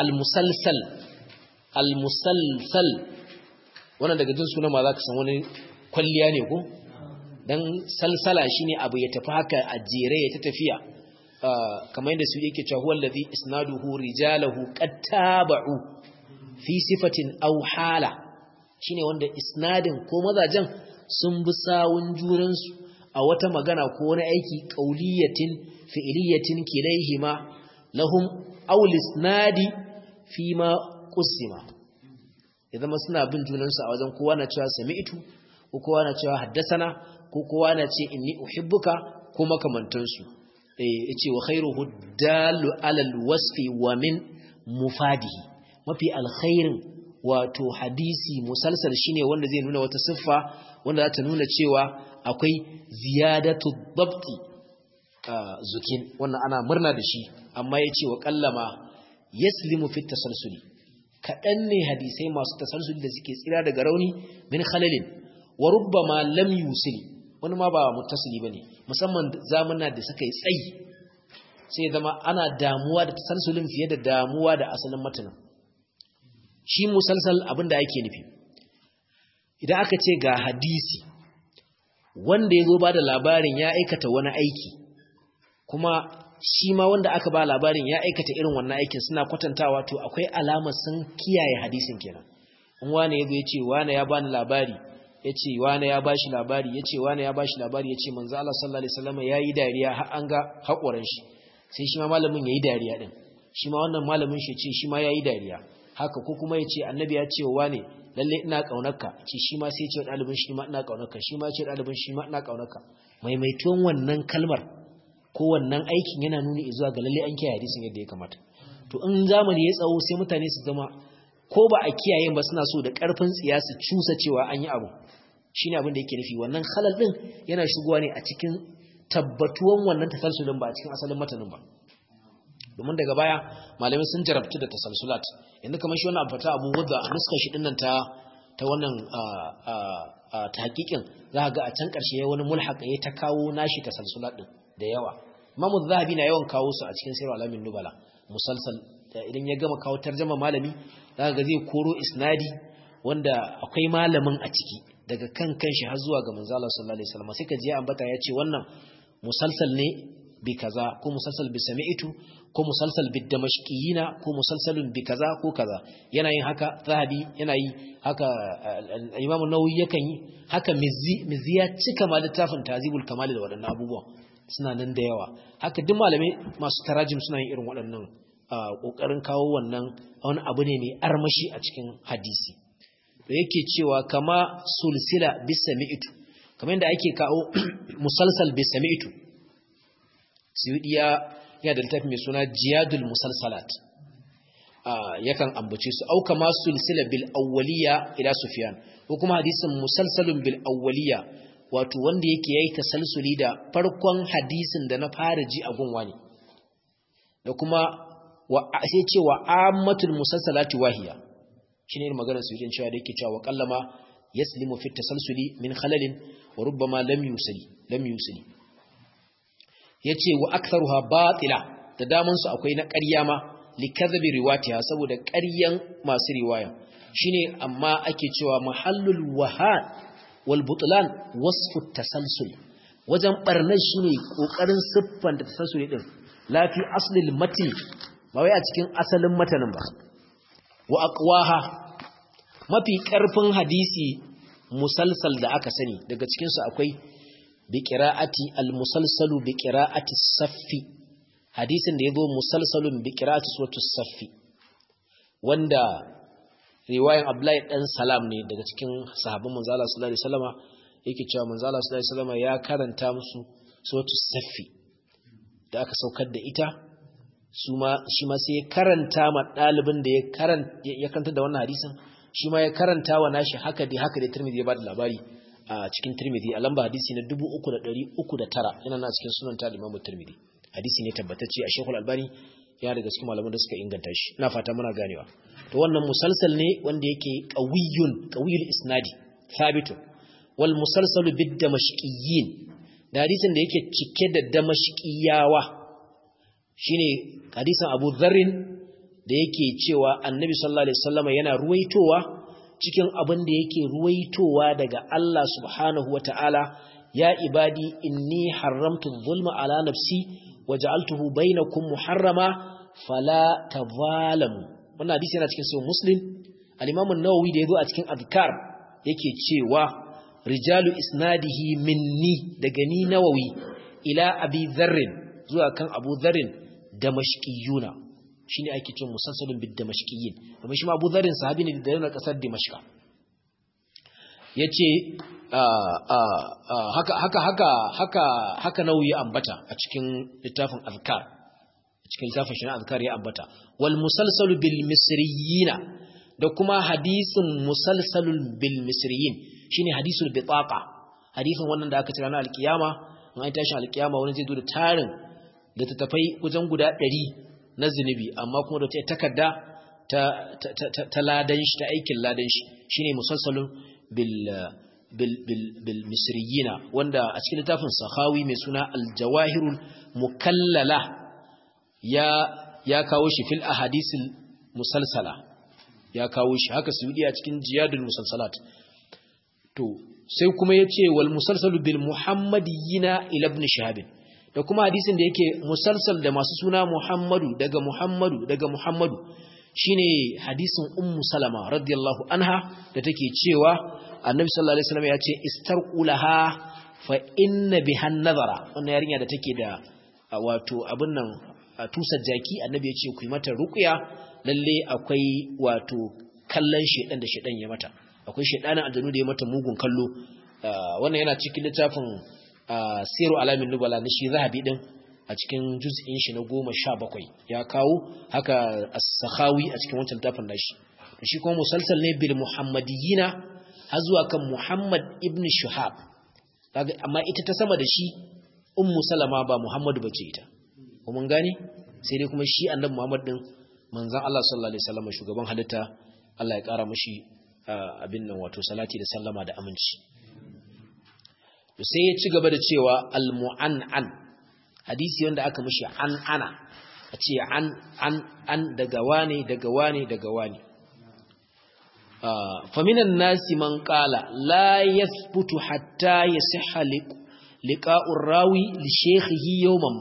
al-musalsal wannan daga jin sunan ma za ka san wani kwalliya ne ko dan salsala shine abu ya tafi haka a jere ya ta tafiya kamar yadda su yake cewa huwa allazi isnaduhu rijalahu qad tabu fi sifatin aw hala shine wanda isnadin ko mazajen sun bi sawun juransu a wata magana ko wani aiki qauliyatin fi'liyatin kilayhima lahum aw lisnadi fima qusima idan ma suna bin junansu a wajen kowa na cewa sami'tu ko kowa na cewa haddasana ko kowa na ce inni uhibbuka ko makamantansu yace wa khairuhu dallu ala alwasfi wa min mufadihi mafi alkhairin wato hadisi musalsal shine wanda zai nuna wata siffa wanda za ta nuna cewa akwai ziyadatu dabti zukin wannan ana murna da shi amma yace wa qallama yaslimu fi tasalsuli kadan ne hadisai masu tasalsuli da suke tsira daga rauni min khalalin wa rubbama lam yusili wani ma ba muttasili bane musamman zamana da suka yi tsayi sai zama ana damuwa da tasalsulin fiye da damuwa da asalin matanin shi musalsal abinda ake nufi idan aka ce ga hadisi wanda ya zo ba da labarin ya aikata wani aiki kuma shi ma wanda aka ba labarin ya aikata irin wannan aikin suna kwatantawa to akwai alamar sun kiyaye hadisin kenan in wane ya zo ya ce wane ya bani labari ya ce wane ya bashi labari ya ce wane ya bashi labari ya ce manzo Allah sallallahu alaihi wasallam ya yi dariya har an ga haƙoran shi sai shi ma malamin ya yi dariya din shi ma wannan malamin shi ce shi ma ya yi dariya haka ko kuma ya ce annabi ya ce wane lalle ina kaunarka ce shi ma sai ya ce ɗalibin shi ma ina kaunarka shi ma ya ce ɗalibin shi ma ina kaunarka maimaituwan wannan kalmar ko wannan aikin yana nuni zuwa ga lalle an kiyaye hadisin yadda ya kamata to in zamani ya tsawo sai mutane su zama ko ba a kiyaye ba suna so da ƙarfin tsiya su cusa cewa an yi abu shine abin da yake nufi wannan halal din yana shigowa ne a cikin tabbatuwan wannan tasalsulin ba a cikin asalin matanin ba domin daga baya malamai sun jarabtu da tasalsulat yanzu kamar shi wannan abata abu wadda a nuskar shi dinnan ta wannan ta hakikin za ga a can karshe wani mulhaka ya ta kawo nashi tasalsulat din da yawa Imam Zahabi na yawan kawo su a cikin Sirru Alamin Nubala musalsal idan ya gama kawo tarjuma malami za ga zai koro isnadi wanda akwai malamin a ciki daga kan kanshi har zuwa ga manzo Allah sallallahu alaihi wasallam sai ka ji ambata ya ce wannan musalsal ne bi kaza ko musalsal bi sami'tu ko musalsal bi damashqiyina ko musalsalun bi kaza ko kaza yana yin haka zahabi yana yi haka Imam Nawawi yakan yi haka mizzi ya cika ma littafin Tazibul Kamal da waɗannan abubuwa suna nan da yawa haka duk malamai masu tarajim suna yin irin waɗannan kokarin kawo wannan wani abu ne mai armashi a cikin hadisi da yake cewa kama sulsila bi sami'tu kamar yadda ake kawo musalsal bi sami'tu Suyudi ya da littafi mai suna Jiyadul Musalsalat yakan ambace su au kama sulsila bil awwaliya ila Sufyan ko kuma hadisin musalsalun bil awwaliya wato wanda yake yayi tasalsuli da farkon hadisin da na fara ji a gunwa ne da kuma sai ce wa ammatul musalsalati wahiya shine irin maganar Suyudi cewa da yake cewa wa qallama yaslimu fi tasalsuli min khalalin wa rubbama lam yusli yace wa aktharuha batila da daman su akwai na ƙarya ma likadhabi riwatiha saboda ƙaryan masu riwaya shine amma ake cewa mahallul wahan wal butlan wasfu tasalsul wajen barnar shine kokarin siffan da tasalsuli din lafi aslil matn ba wai a cikin asalin matanin ba wa aqwaha mafi karfin hadisi musalsal da aka sani daga cikin su akwai biqira'ati al-musalsalu biqira'ati as-saffi hadisin da yazo musalsalun biqira'ati suratus saffi wanda riwayan Abdullahi dan Salam ne daga cikin sahabban manzo Allah sallallahu alaihi wasallama yake cewa manzo Allah sallallahu alaihi wasallama ya karanta musu suratus saffi da aka saukar da ita shi ma sai ya karanta ma dalibin da ya karanta da wannan hadisin shi ma ya karanta wa nashi haka da Tirmidhi ya bada labari a cikin Tirmidhi a lamba hadisi na 3309 yana na cikin sunan ta Imam Tirmidhi hadisi ne tabbatacce a Sheikhul Albani ya daga cikin malaman da suka inganta shi ina fata muna ganewa to wannan musalsal ne wanda yake qawiyul isnadi thabitun wal musalsalu bid damashqiyyin da hadisin da yake cike da damashqiyawa shine hadisin Abu Dharr da yake cewa Annabi sallallahu alaihi wasallam yana ruwaitowa cikin abin da yake ruwaitowa daga Allah subhanahu wata'ala ya ibadi inni haramtu zulma ala nafsi waja'altuhu bainakum muharrama fala tadhalamu wannan hadisi yana cikin sahih Muslim al-Imam an-Nawawi da yazo a cikin azkar yake cewa rijalu isnadihi minni daga ni Nawawi ila Abi Dharr zuwa kan Abu Dharr damashqiyuna shine ake cewa musalsalun bid damashqiyyin kuma shi ma Abu Dharr sahabi ne da yana kasar Dimashq yace haka nauyi ambata a cikin littafin azkar cikin littafin shi na azkar ya ambata wal musalsalu bil misriyina da kuma hadisin musalsalul bil misriyin shine hadisul bitaqa hadisin wannan da aka ce ranar alkiyama in an tashi alkiyama wani zai zo da tarin da tattafai wajen guda 100 na zinubi amma kuma da ta takarda ta ladan shi ta aikin ladan shi shine musalsalun bil misriyina wanda a cikin littafin Sakhawi mai suna al-Jawahirul Mukallala ya kawo shi fil ahadisil musalsala ya kawo shi haka Suyudi a cikin Jiyadul Musalsalat to sai kuma yace wal musalsalu bil muhammadiyina ila ibn Shihab da kuma hadisin da yake musalsal da masu suna daga Muhammadu shine hadisin Ummu Salama radiyallahu anha da take cewa Annabi sallallahu alaihi wasallam ya ce istarqulaha fa inna biha nazara wannan yarinya da take da wato abin nan tusar jaki Annabi ya ce ku yi mata ruqya lalle akwai wato kallon shedan da shedan ya mata akwai shedanin aljanu da ya mata mugun kallo wannan yana cikin littafin Siru Alamin Nubala na shi Zahabi din a cikin juz'in shi na 17 ya kawo haka As-Sakhawi a cikin wancan littafin nashi shi kuma musalsal ne bil muhammadiyina har zuwa kan Muhammad ibn Shuhab amma ita ta sama da shi Ummu Salama ba Muhammadu bace ita kuma gane sai dai kuma shi Annabi Muhammad din manzon Allah sallallahu alaihi wasallam shugaban halitta Allah ya kara mishi abin nan wato salati da sallama da aminci to sai ya ci gaba da cewa al-mu'an'an hadisi wanda aka mishi ana a ce an daga wane faminan nasi man qala la yathbutu hatta yasihha liqa'ur rawi li shaykhihi yawman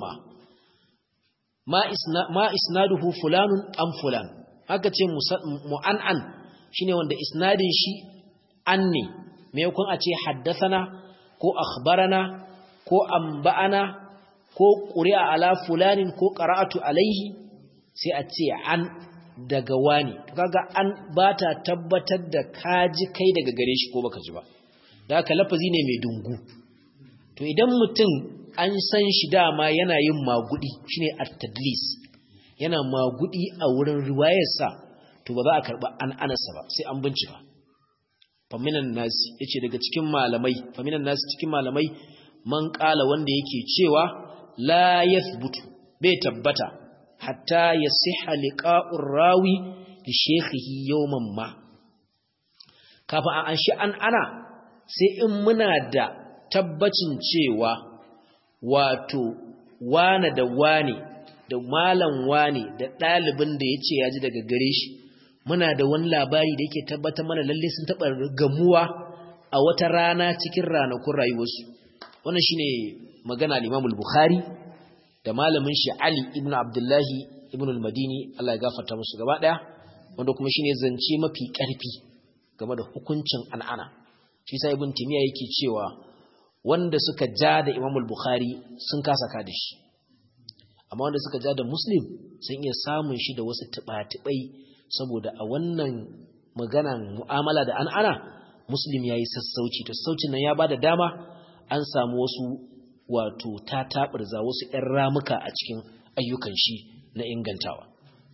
ma isnaduhu fulanun am fulan haka ce mu'an'an shine wanda isnadin shi an ne me yakun a ce haddathana ko akhbarana ko amba'ana ko quri'a ala fulanin ko qara'atu alaihi sai a ce an daga wani to kaga an bata tabbatar da kaji kai daga gare shi ko baka ji ba da haka lafazi ne mai dungu to idan mutum an san shi dama yana yin magudi shine at-tadlis yana magudi a wurin riwayarsa to ba za a karba an anasa ba sai an bincika faminan nasi yace daga cikin malamai faminan nasi cikin malamai man kala wanda yake cewa la yathbutu bai tabbata hatta yasihha liqa'ur rawi li shaykhihi yawman ma kafa an shi an ana sai in muna da tabbacin cewa wato wane da wane da malam wane da ɗalibin da yace ya ji daga gare shi muna da wani labari da yake tabbatar mana lalle sun taɓa gamuwa a wata rana cikin ranakun rayuwarsu wannan shine magana al-Imam al-Bukhari da malamin shi Ali ibn Abdullahi ibn al-Madini Allah ya gafarta musu gaba daya wanda kuma shine zance mafi karfi game da hukuncin an'ana shi sai ibn Timiya yake cewa wanda suka ja da Imam al-Bukhari sun kasa ka da shi amma wanda suka ja da Muslim sun iya samun shi da wasu tibatibai saboda a wannan maganan mu'amala da an'ana Muslim yayi sassauci to sassaucin nan ya bada dama an samu wasu wato ta taɓarza wasu ‘yan ramuka a cikin ayyukan shi na ingantawa.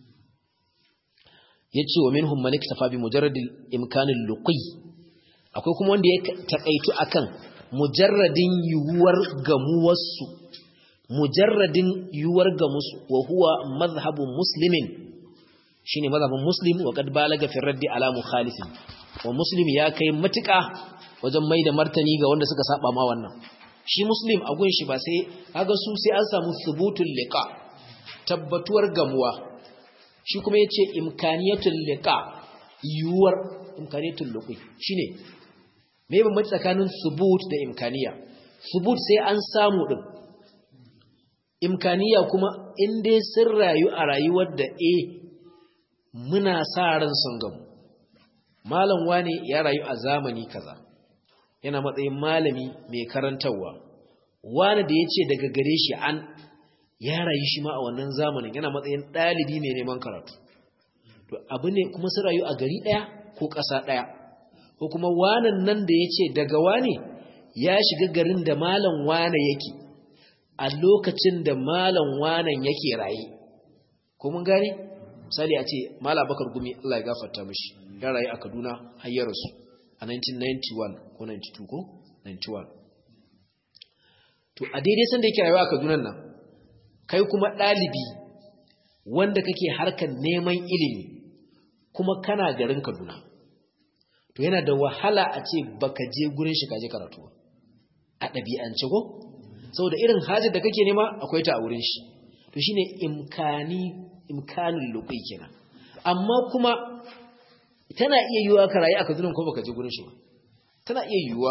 Ya ce wa minhum malik tafa bi mujarradin imkanin luqi akwai kuma wanda ya taƙaitu akan mujarradin yiwuwar gamuwarsu mujarradin yiwuwar gamusu wa huwa mazhabun muslimin shine mazhabin muslim wa qad balaga fi raddi ala mukhalifin wa muslim ya kai matuƙa wajen mai da martani ga wanda suka saba ma wannan shi muslim a gun shi ba sai kaga su sai an samu thubutul liqa tabbatuwar gamuwa shi kuma yace imkaniyatul liqa yuwar imkaniyatul luqi shine me ban mace tsakanin thubut da imkaniya thubut sai an samu din imkaniya kuma in dai sun rayu a rayuwar da muna sa ran sun gamu malam wane ya rayu a zamani kaza yana matsayin malami mai karantarwa wani da ya ce daga gare shi an ya rayu shi ma a wannan zamanin yana matsayin ɗalibi mai neman karatu to abu ne kuma su rayu a gari ɗaya ko ƙasa ɗaya ko kuma wanan nan da ya ce daga wane ya shiga garin da malam wane yake a lokacin da malam wanan yake raye ko mun gane misali a ce malam Bakar Gumi Allah ya gafarta mishi ya rayu a Kaduna har ya rasu a 1991 ko 92 ko 91 to a daidai sanda yake rayuwa a Kaduna nan kai kuma ɗalibi wanda kake harkar neman ilimi kuma kana garin Kaduna to yana da wahala a ce baka je gurin shi kaje karatu a ɗabi'ance ko saboda irin hajar da kake nema akwai ta a wurin shi to shine imkanin luqi kenan amma kuma tana iya yiwuwa ka rayu a Kaduna ko baka je gurin shi ba tana iya yiwuwa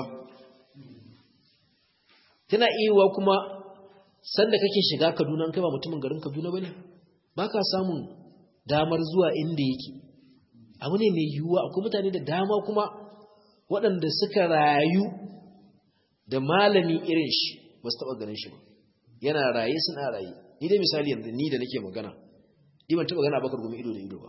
kuma sanda kake shiga Kaduna kai ba mutumin garin Kaduna bane baka samun damar zuwa inda yake abu ne mai yiwuwa akwai mutane da dama kuma waɗanda suka rayu da malami irin shi ba su taɓa ganin shi ba yana raye suna raye ni dai misali yanzu ni da nake magana ni ban taɓa gana Bakar Gumi ido da ido ba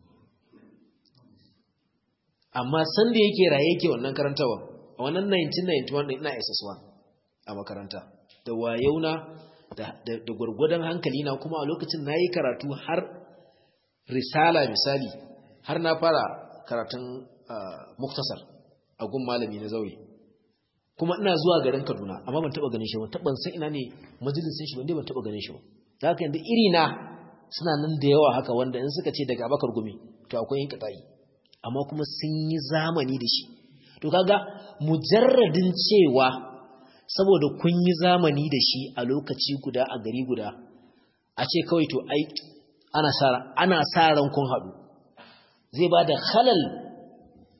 amma sanda yake raye yake wannan karantawa a wannan 1991 din ina SS1 a makaranta da wayauna da gurgurdan hankali na kuma a lokacin nayi karatu har risala misali har na fara karatun muktasar a gun malami na zauri kuma ina zuwa garin Kaduna amma ban taba ganin shi ba taban san ina ne majalisin shi ban taba ganin shi ba haka yanzu iri na suna nan da yawa haka wanda in suka ce daga Bakar Gumi to akwai yin katayi amma kuma sun yi zamani da shi to kaga mujarradin cewa saboda kun yi zamani da shi a lokaci guda a gari guda a ce kawai to ai ana sa ran kun haɗu zai ba da halal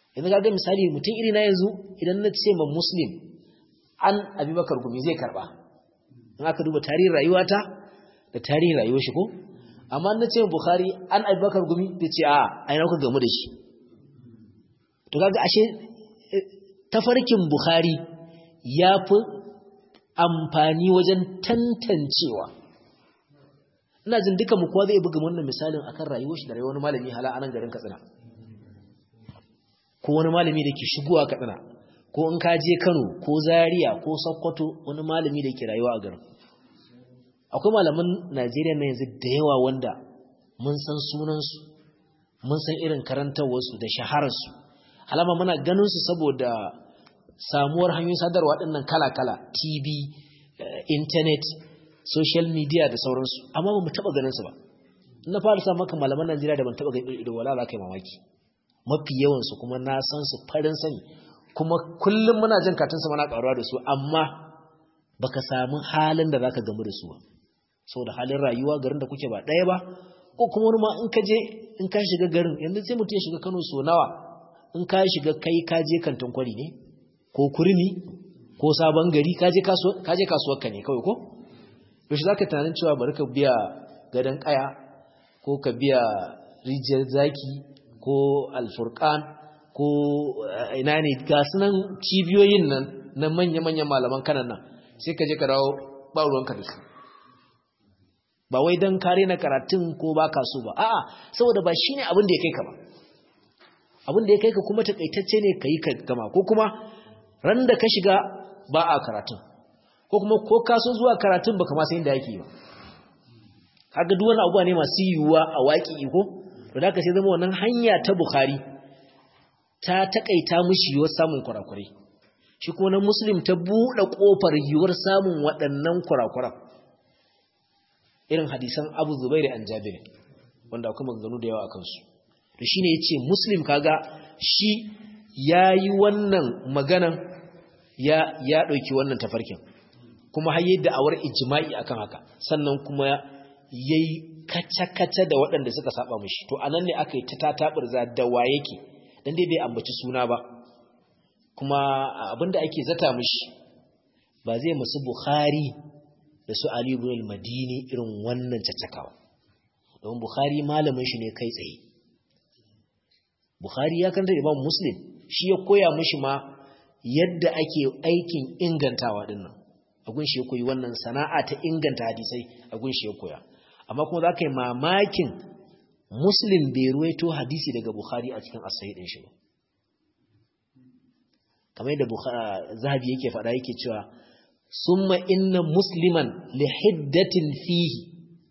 yanzu kaga misali mutum iri na yanzu idan na ce ma Muslim an Abubakar Gumi zai karba in aka duba tarihin rayuwata da tarihin rayuwar shi ko amma na ce Bukhari an Abubakar Gumi da ce a ina kuka gamu da shi to kaga ashe tafarkin Bukhari yafi amfani wajen tantancewa ina jin duka mu kowa zai buga wannan misalin akan rayuwar shi da rayuwar wani malami hala anan garin Katsina ko wani malami da ke shigowa Katsina ko in ka je Kano ko Zaria ko Sokoto wani malami da ke rayuwa a garin akwai malaman Najeriya na yanzu da yawa wanda mun san sunansu mun san irin karantawarsu da shahararsu alama muna ganin su saboda samuwar hanyoyin sadarwa dinnan kala-kala TV internet social media da sauransu amma ba mu taba ganin su ba na fara sa maka malaman Najeriya da ban taba ganin ido wala za ka yi mamaki mafi yawan su kuma na san su farin sani kuma kullum muna jin katunsa muna karuwa da su amma baka samu halin da zaka gamu da su ba saboda halin rayuwa garin da kuke ba daya ba ko kuma wani ma in ka shiga garin yanzu sai mutum ya shiga Kano so nawa in ka shiga kai ka je kantin kwari ne ko kurmi ko sabon gari ka je kasuwar ka ne kawai ko yaushe zaka tunanin cewa bari ka biya gadan kaya ko ka biya rijiyar zaki ko alfurqan ko ina ne ga sunan cibiyoyin nan na manya-manyan malaman kanan nan sai ka je ka dawo ba ruwanka da su ba wai don kare na karatun ko ba ka so ba a'a saboda ba shine abin da ya kai ka ba abin da ya kai ka kuma takaitacce ne ka yi ka gama ko kuma ran da ka shiga ba a karatun ko kuma ko ka so zuwa karatun baka ma san inda yake ba kaga duk wani abuwa ne masu yiwuwa a waƙi ko to da ka sai zama wannan hanya ta Bukhari ta takaita mishi yiwuwar samun kurakurai shi kuma na Muslim ta buɗe ƙofar yiwuwar samun waɗannan kurakuran irin hadisan Abu Zubair an Jabir wanda akwai maganganu da yawa akan su to shine yace Muslim kaga shi yayi wannan maganan ya dauki wannan tafarkin kuma har yadda awar ijma'i akan haka sannan kuma yayi kaca-kaca da waɗanda suka saba mishi to anan ne aka yi ta taburza da wa yake dan dai bai ambaci suna ba kuma abinda ake zata mishi ba zai musu Bukhari da su Ali ibn al-Madini irin wannan caccakawa don Bukhari malamin shi ne kai tsaye Bukhari ya kanta Imam Muslim shi ya koya mishi ma yadda ake aikin ingantawa dinnan a gunshi ya koyi wannan sana'a ta inganta hadisai a gunshi ya koya amma kuma za ka yi mamakin Muslim bai ruwaito hadisi daga Bukhari a cikin as-sahih din shi ba kamar yadda Zahabi yake faɗa yake cewa summa inna musliman li hiddatin fihi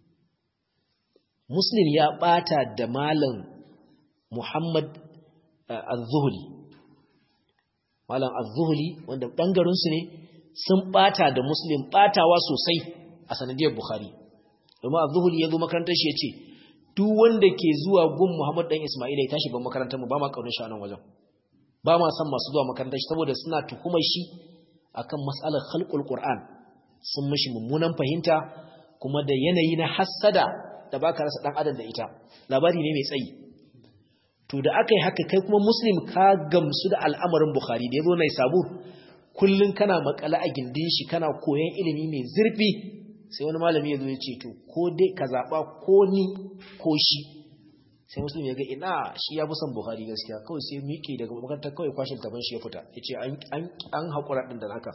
Muslim ya bata da malam Muhammad az-Zuhli malam az-Zuhli wanda dan garin su ne sun bata da Muslim batawa sosai a sanadiyar Bukhari kuma az-Zuhli yazo makarantar shi yace duk wanda ke zuwa gun Muhammad dan Isma'ila ya tashi ban makarantar mu ba ma kaunar shi a nan wajen ba ma san masu zuwa makarantar shi saboda suna tuhumar shi akan mas'alar khalqul Qur'an sun mishi mummunan fahimta kuma da yanayi na hassada da baka rasa dan adam da ita labari ne mai tsayi to da akai haka kai kuma Muslim ka gamsu da al'amarin Bukhari da yazo nai sabur kullun kana makala a gindin shi kana koyon ilimi mai zurfi sai wani malami yazo ya ce to ko dai ka zaba ko ni ko shi sai Muslim ya ga ina shi ya fi son Bukhari gaskiya kawai sai miƙe daga makarantar kawai kwashin taban shi ya fita yace an haƙura din da haka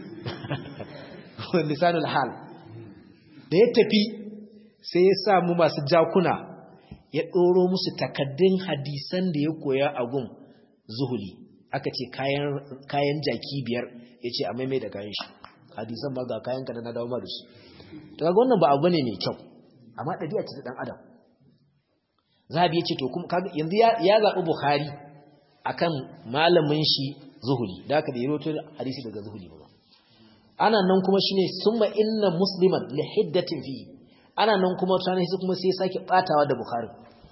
lisanul hal da ya tafi sai ya sa mu masu jakuna ya ɗoro musu takaddun hadisan da ya koya a gun Zuhuli aka ce kayan jaki 5 yace a maimai da kayan shi hadisan ba ga kayan ka da na dawo ma da su to kaga wannan ba abu ne mai kyau amma ɗabi'a ce ta dan adam Zahabi ya ce to kuma yanzu ya zaɓi Bukhari akan malamin shi Zuhuli da aka da yaroto hadisi daga Zuhuli ba ana nan kuma shine summa inna musliman li hiddatin fi ana nan kuma tana sai kuma sai sake batawa da Bukhari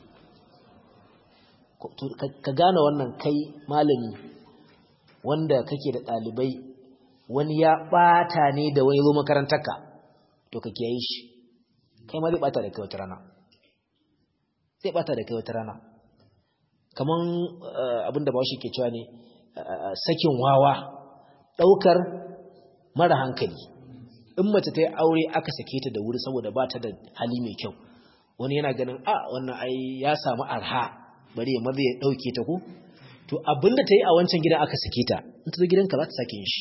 ka gane wannan kai malami wanda kake da ɗalibai wani ya bata ne da wani zo makarantarka to ka kiyaye shi kai ma zai bata da kai wata rana zai bata da kai wata rana kaman abinda Bahaushe ke cewa ne sakin wawa daukar mara hankali in mace ta yi aure aka sake ta da wuri saboda ba ta da hali mai kyau wani yana ganin wannan ai ya samu arha bari ya maza ya dauke ta ko to abinda ta yi a wancan gidan aka sake ta in ta zo gidanka za ta sake yin shi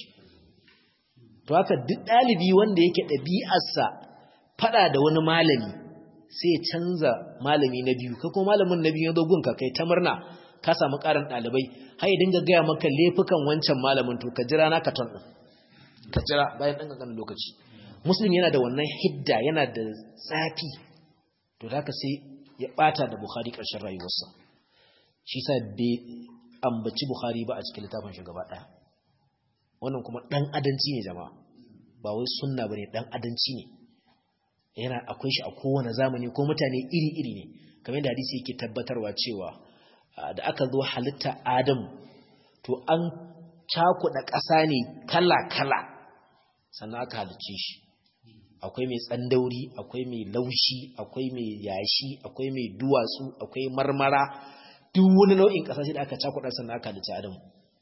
to haka duk dalibi wanda yake ɗabi'arsa fada da wani malami sai ya canza malami na biyu kai kuma malamin na biyu ya zo gunka kai ta murna ka samu karin dalibai har ya dinga gaya maka laifukan wancan malamin to ka jira na katon din ka jira bayan dan kankan lokaci muslim yana da wannan hidda yana da zafi to haka sai ya bata da bukhari karshen rayuwarsa shi sa bai ambaci bukhari ba a cikin littafin shi gaba daya wannan kuma dan adanci ne jama'a ba wai sunna bane dan adanci ne yana akwai shi a kowane zamani ko mutane iri-iri ne kamar da hadisi yake tabbatarwa cewa da aka zo halitta Adam to an cakuɗa ƙasa ne kala-kala sannan aka halicce shi akwai mai tsandauri akwai mai laushi akwai mai yashi akwai mai duwatsu akwai marmara duk wani nau'in ƙasa shi da aka cakuɗa sannan aka halicce Adam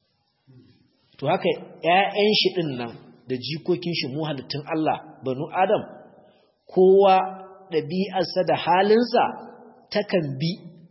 to haka ƴaƴan shi din nan da jikokin shi mu halittun Allah banu Adam kowa ɗabi'arsa da halinsa takan bi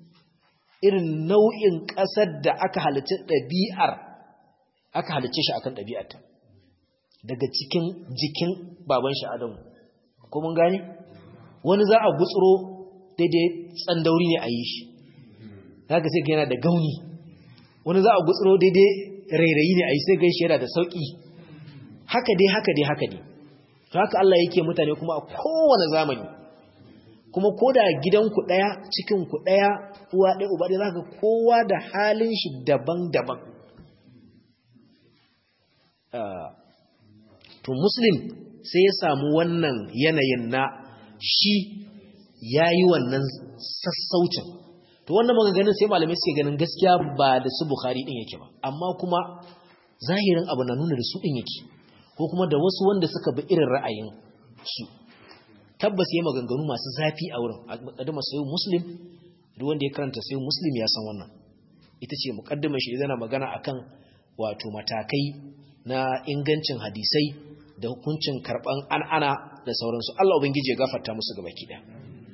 irin nau'in ƙasar da aka halicci ɗabi'ar aka halicce shi akan ɗabi'arta daga cikin jikin baban shi Adamu ko mun gane wani za a gutsuro daidai tsandauri ne a yi shi zaka sai yana da gauni wani za a gutsuro daidai rairayi ne a yi sai gaishe yana da sauki haka dai haka Allah yake mutane kuma a kowane zamani kuma koda gidanku daya cikin ku daya uwa ɗaya uba ɗaya zaka kowa da halin shi daban-daban to muslim sai ya samu wannan yanayin na shi yayi wannan sassaucin to wannan maganganun sai malamai suke ganin gaskiya ba da su Bukhari din yake ba amma kuma zahirin abu na nuna da su din yake ko kuma da wasu wanda suka bi irin ra'ayin su tabbas yayi maganganu masu zafi a wurin muqaddimar sayyid muslim duk wanda ya karanta sayyid muslim ya san wannan ita ce muqaddimar shi yana magana akan wato matakai na ingancin hadisai da hukuncin karban an'ana da sauransu Allah ubangiji ya gafarta musu gabaki daya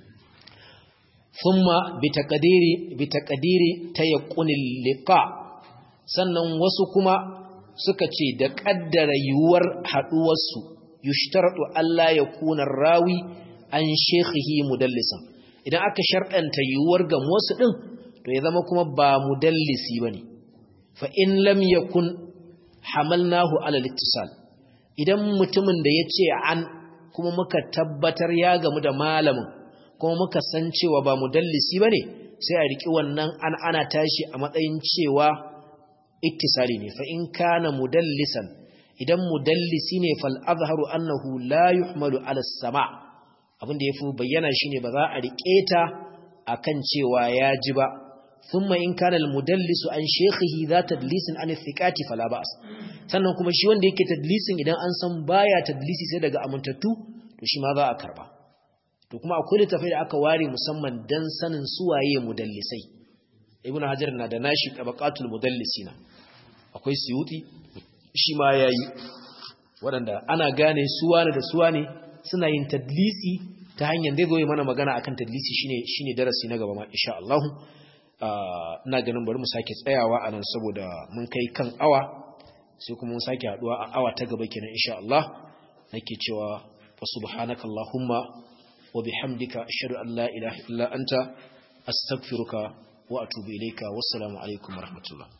thumma bi taqdiri tayaqqunil liqa sannan wasu kuma suka ce da kaddara yuwar haduwarsu yushtaratu Allah ya kuna rawi an shekhihi mudallisan idan aka sharɗanta yuwar ga wasu din to ya zama kuma ba mudallisi bane fa in lam yakun hamalnahu ala al-ittisal idan mutumin da yace an kuma muka tabbatar ya gamu da malamin kuma muka san cewa ba mudallisi bane sai a riki wannan an ana tashi a matsayin cewa ittisali ne fa in kana mudallisan idan mudallisi ne fal azharu annahu la yuhmalu ala sama abinda yafi bayyana shine ba za a rike ta akan cewa ya ji ba thumma in kana al mudallisu an shaykhihi za tadlisin an thiqati fala ba's sannan kuma shi wanda yake tadlisin idan an san baya tadlisi sai daga amintattu to shi ma za a karba to kuma akwai littafai da aka ware musamman dan sanin suwaye mudallisai ibnu hajar na da nashi tabaqatul mudallisina akwai suyuti shi ma yayi waɗanda ana gane suwane da suwane suna yin tadlisi ta hanyar da goyi mana magana akan tadlisi shine darasi na gaba ma insha Allah ina ganin bari mu sake tsayawa anan saboda mun kai kan awa sai kuma mun sake haduwa a awa ta gaba kenan insha Allah nake cewa fa subhanakallahumma wa bihamdika ashhadu an la ilaha illa anta astaghfiruka wa atubu ilayka wassalamu alaikum warahmatullahi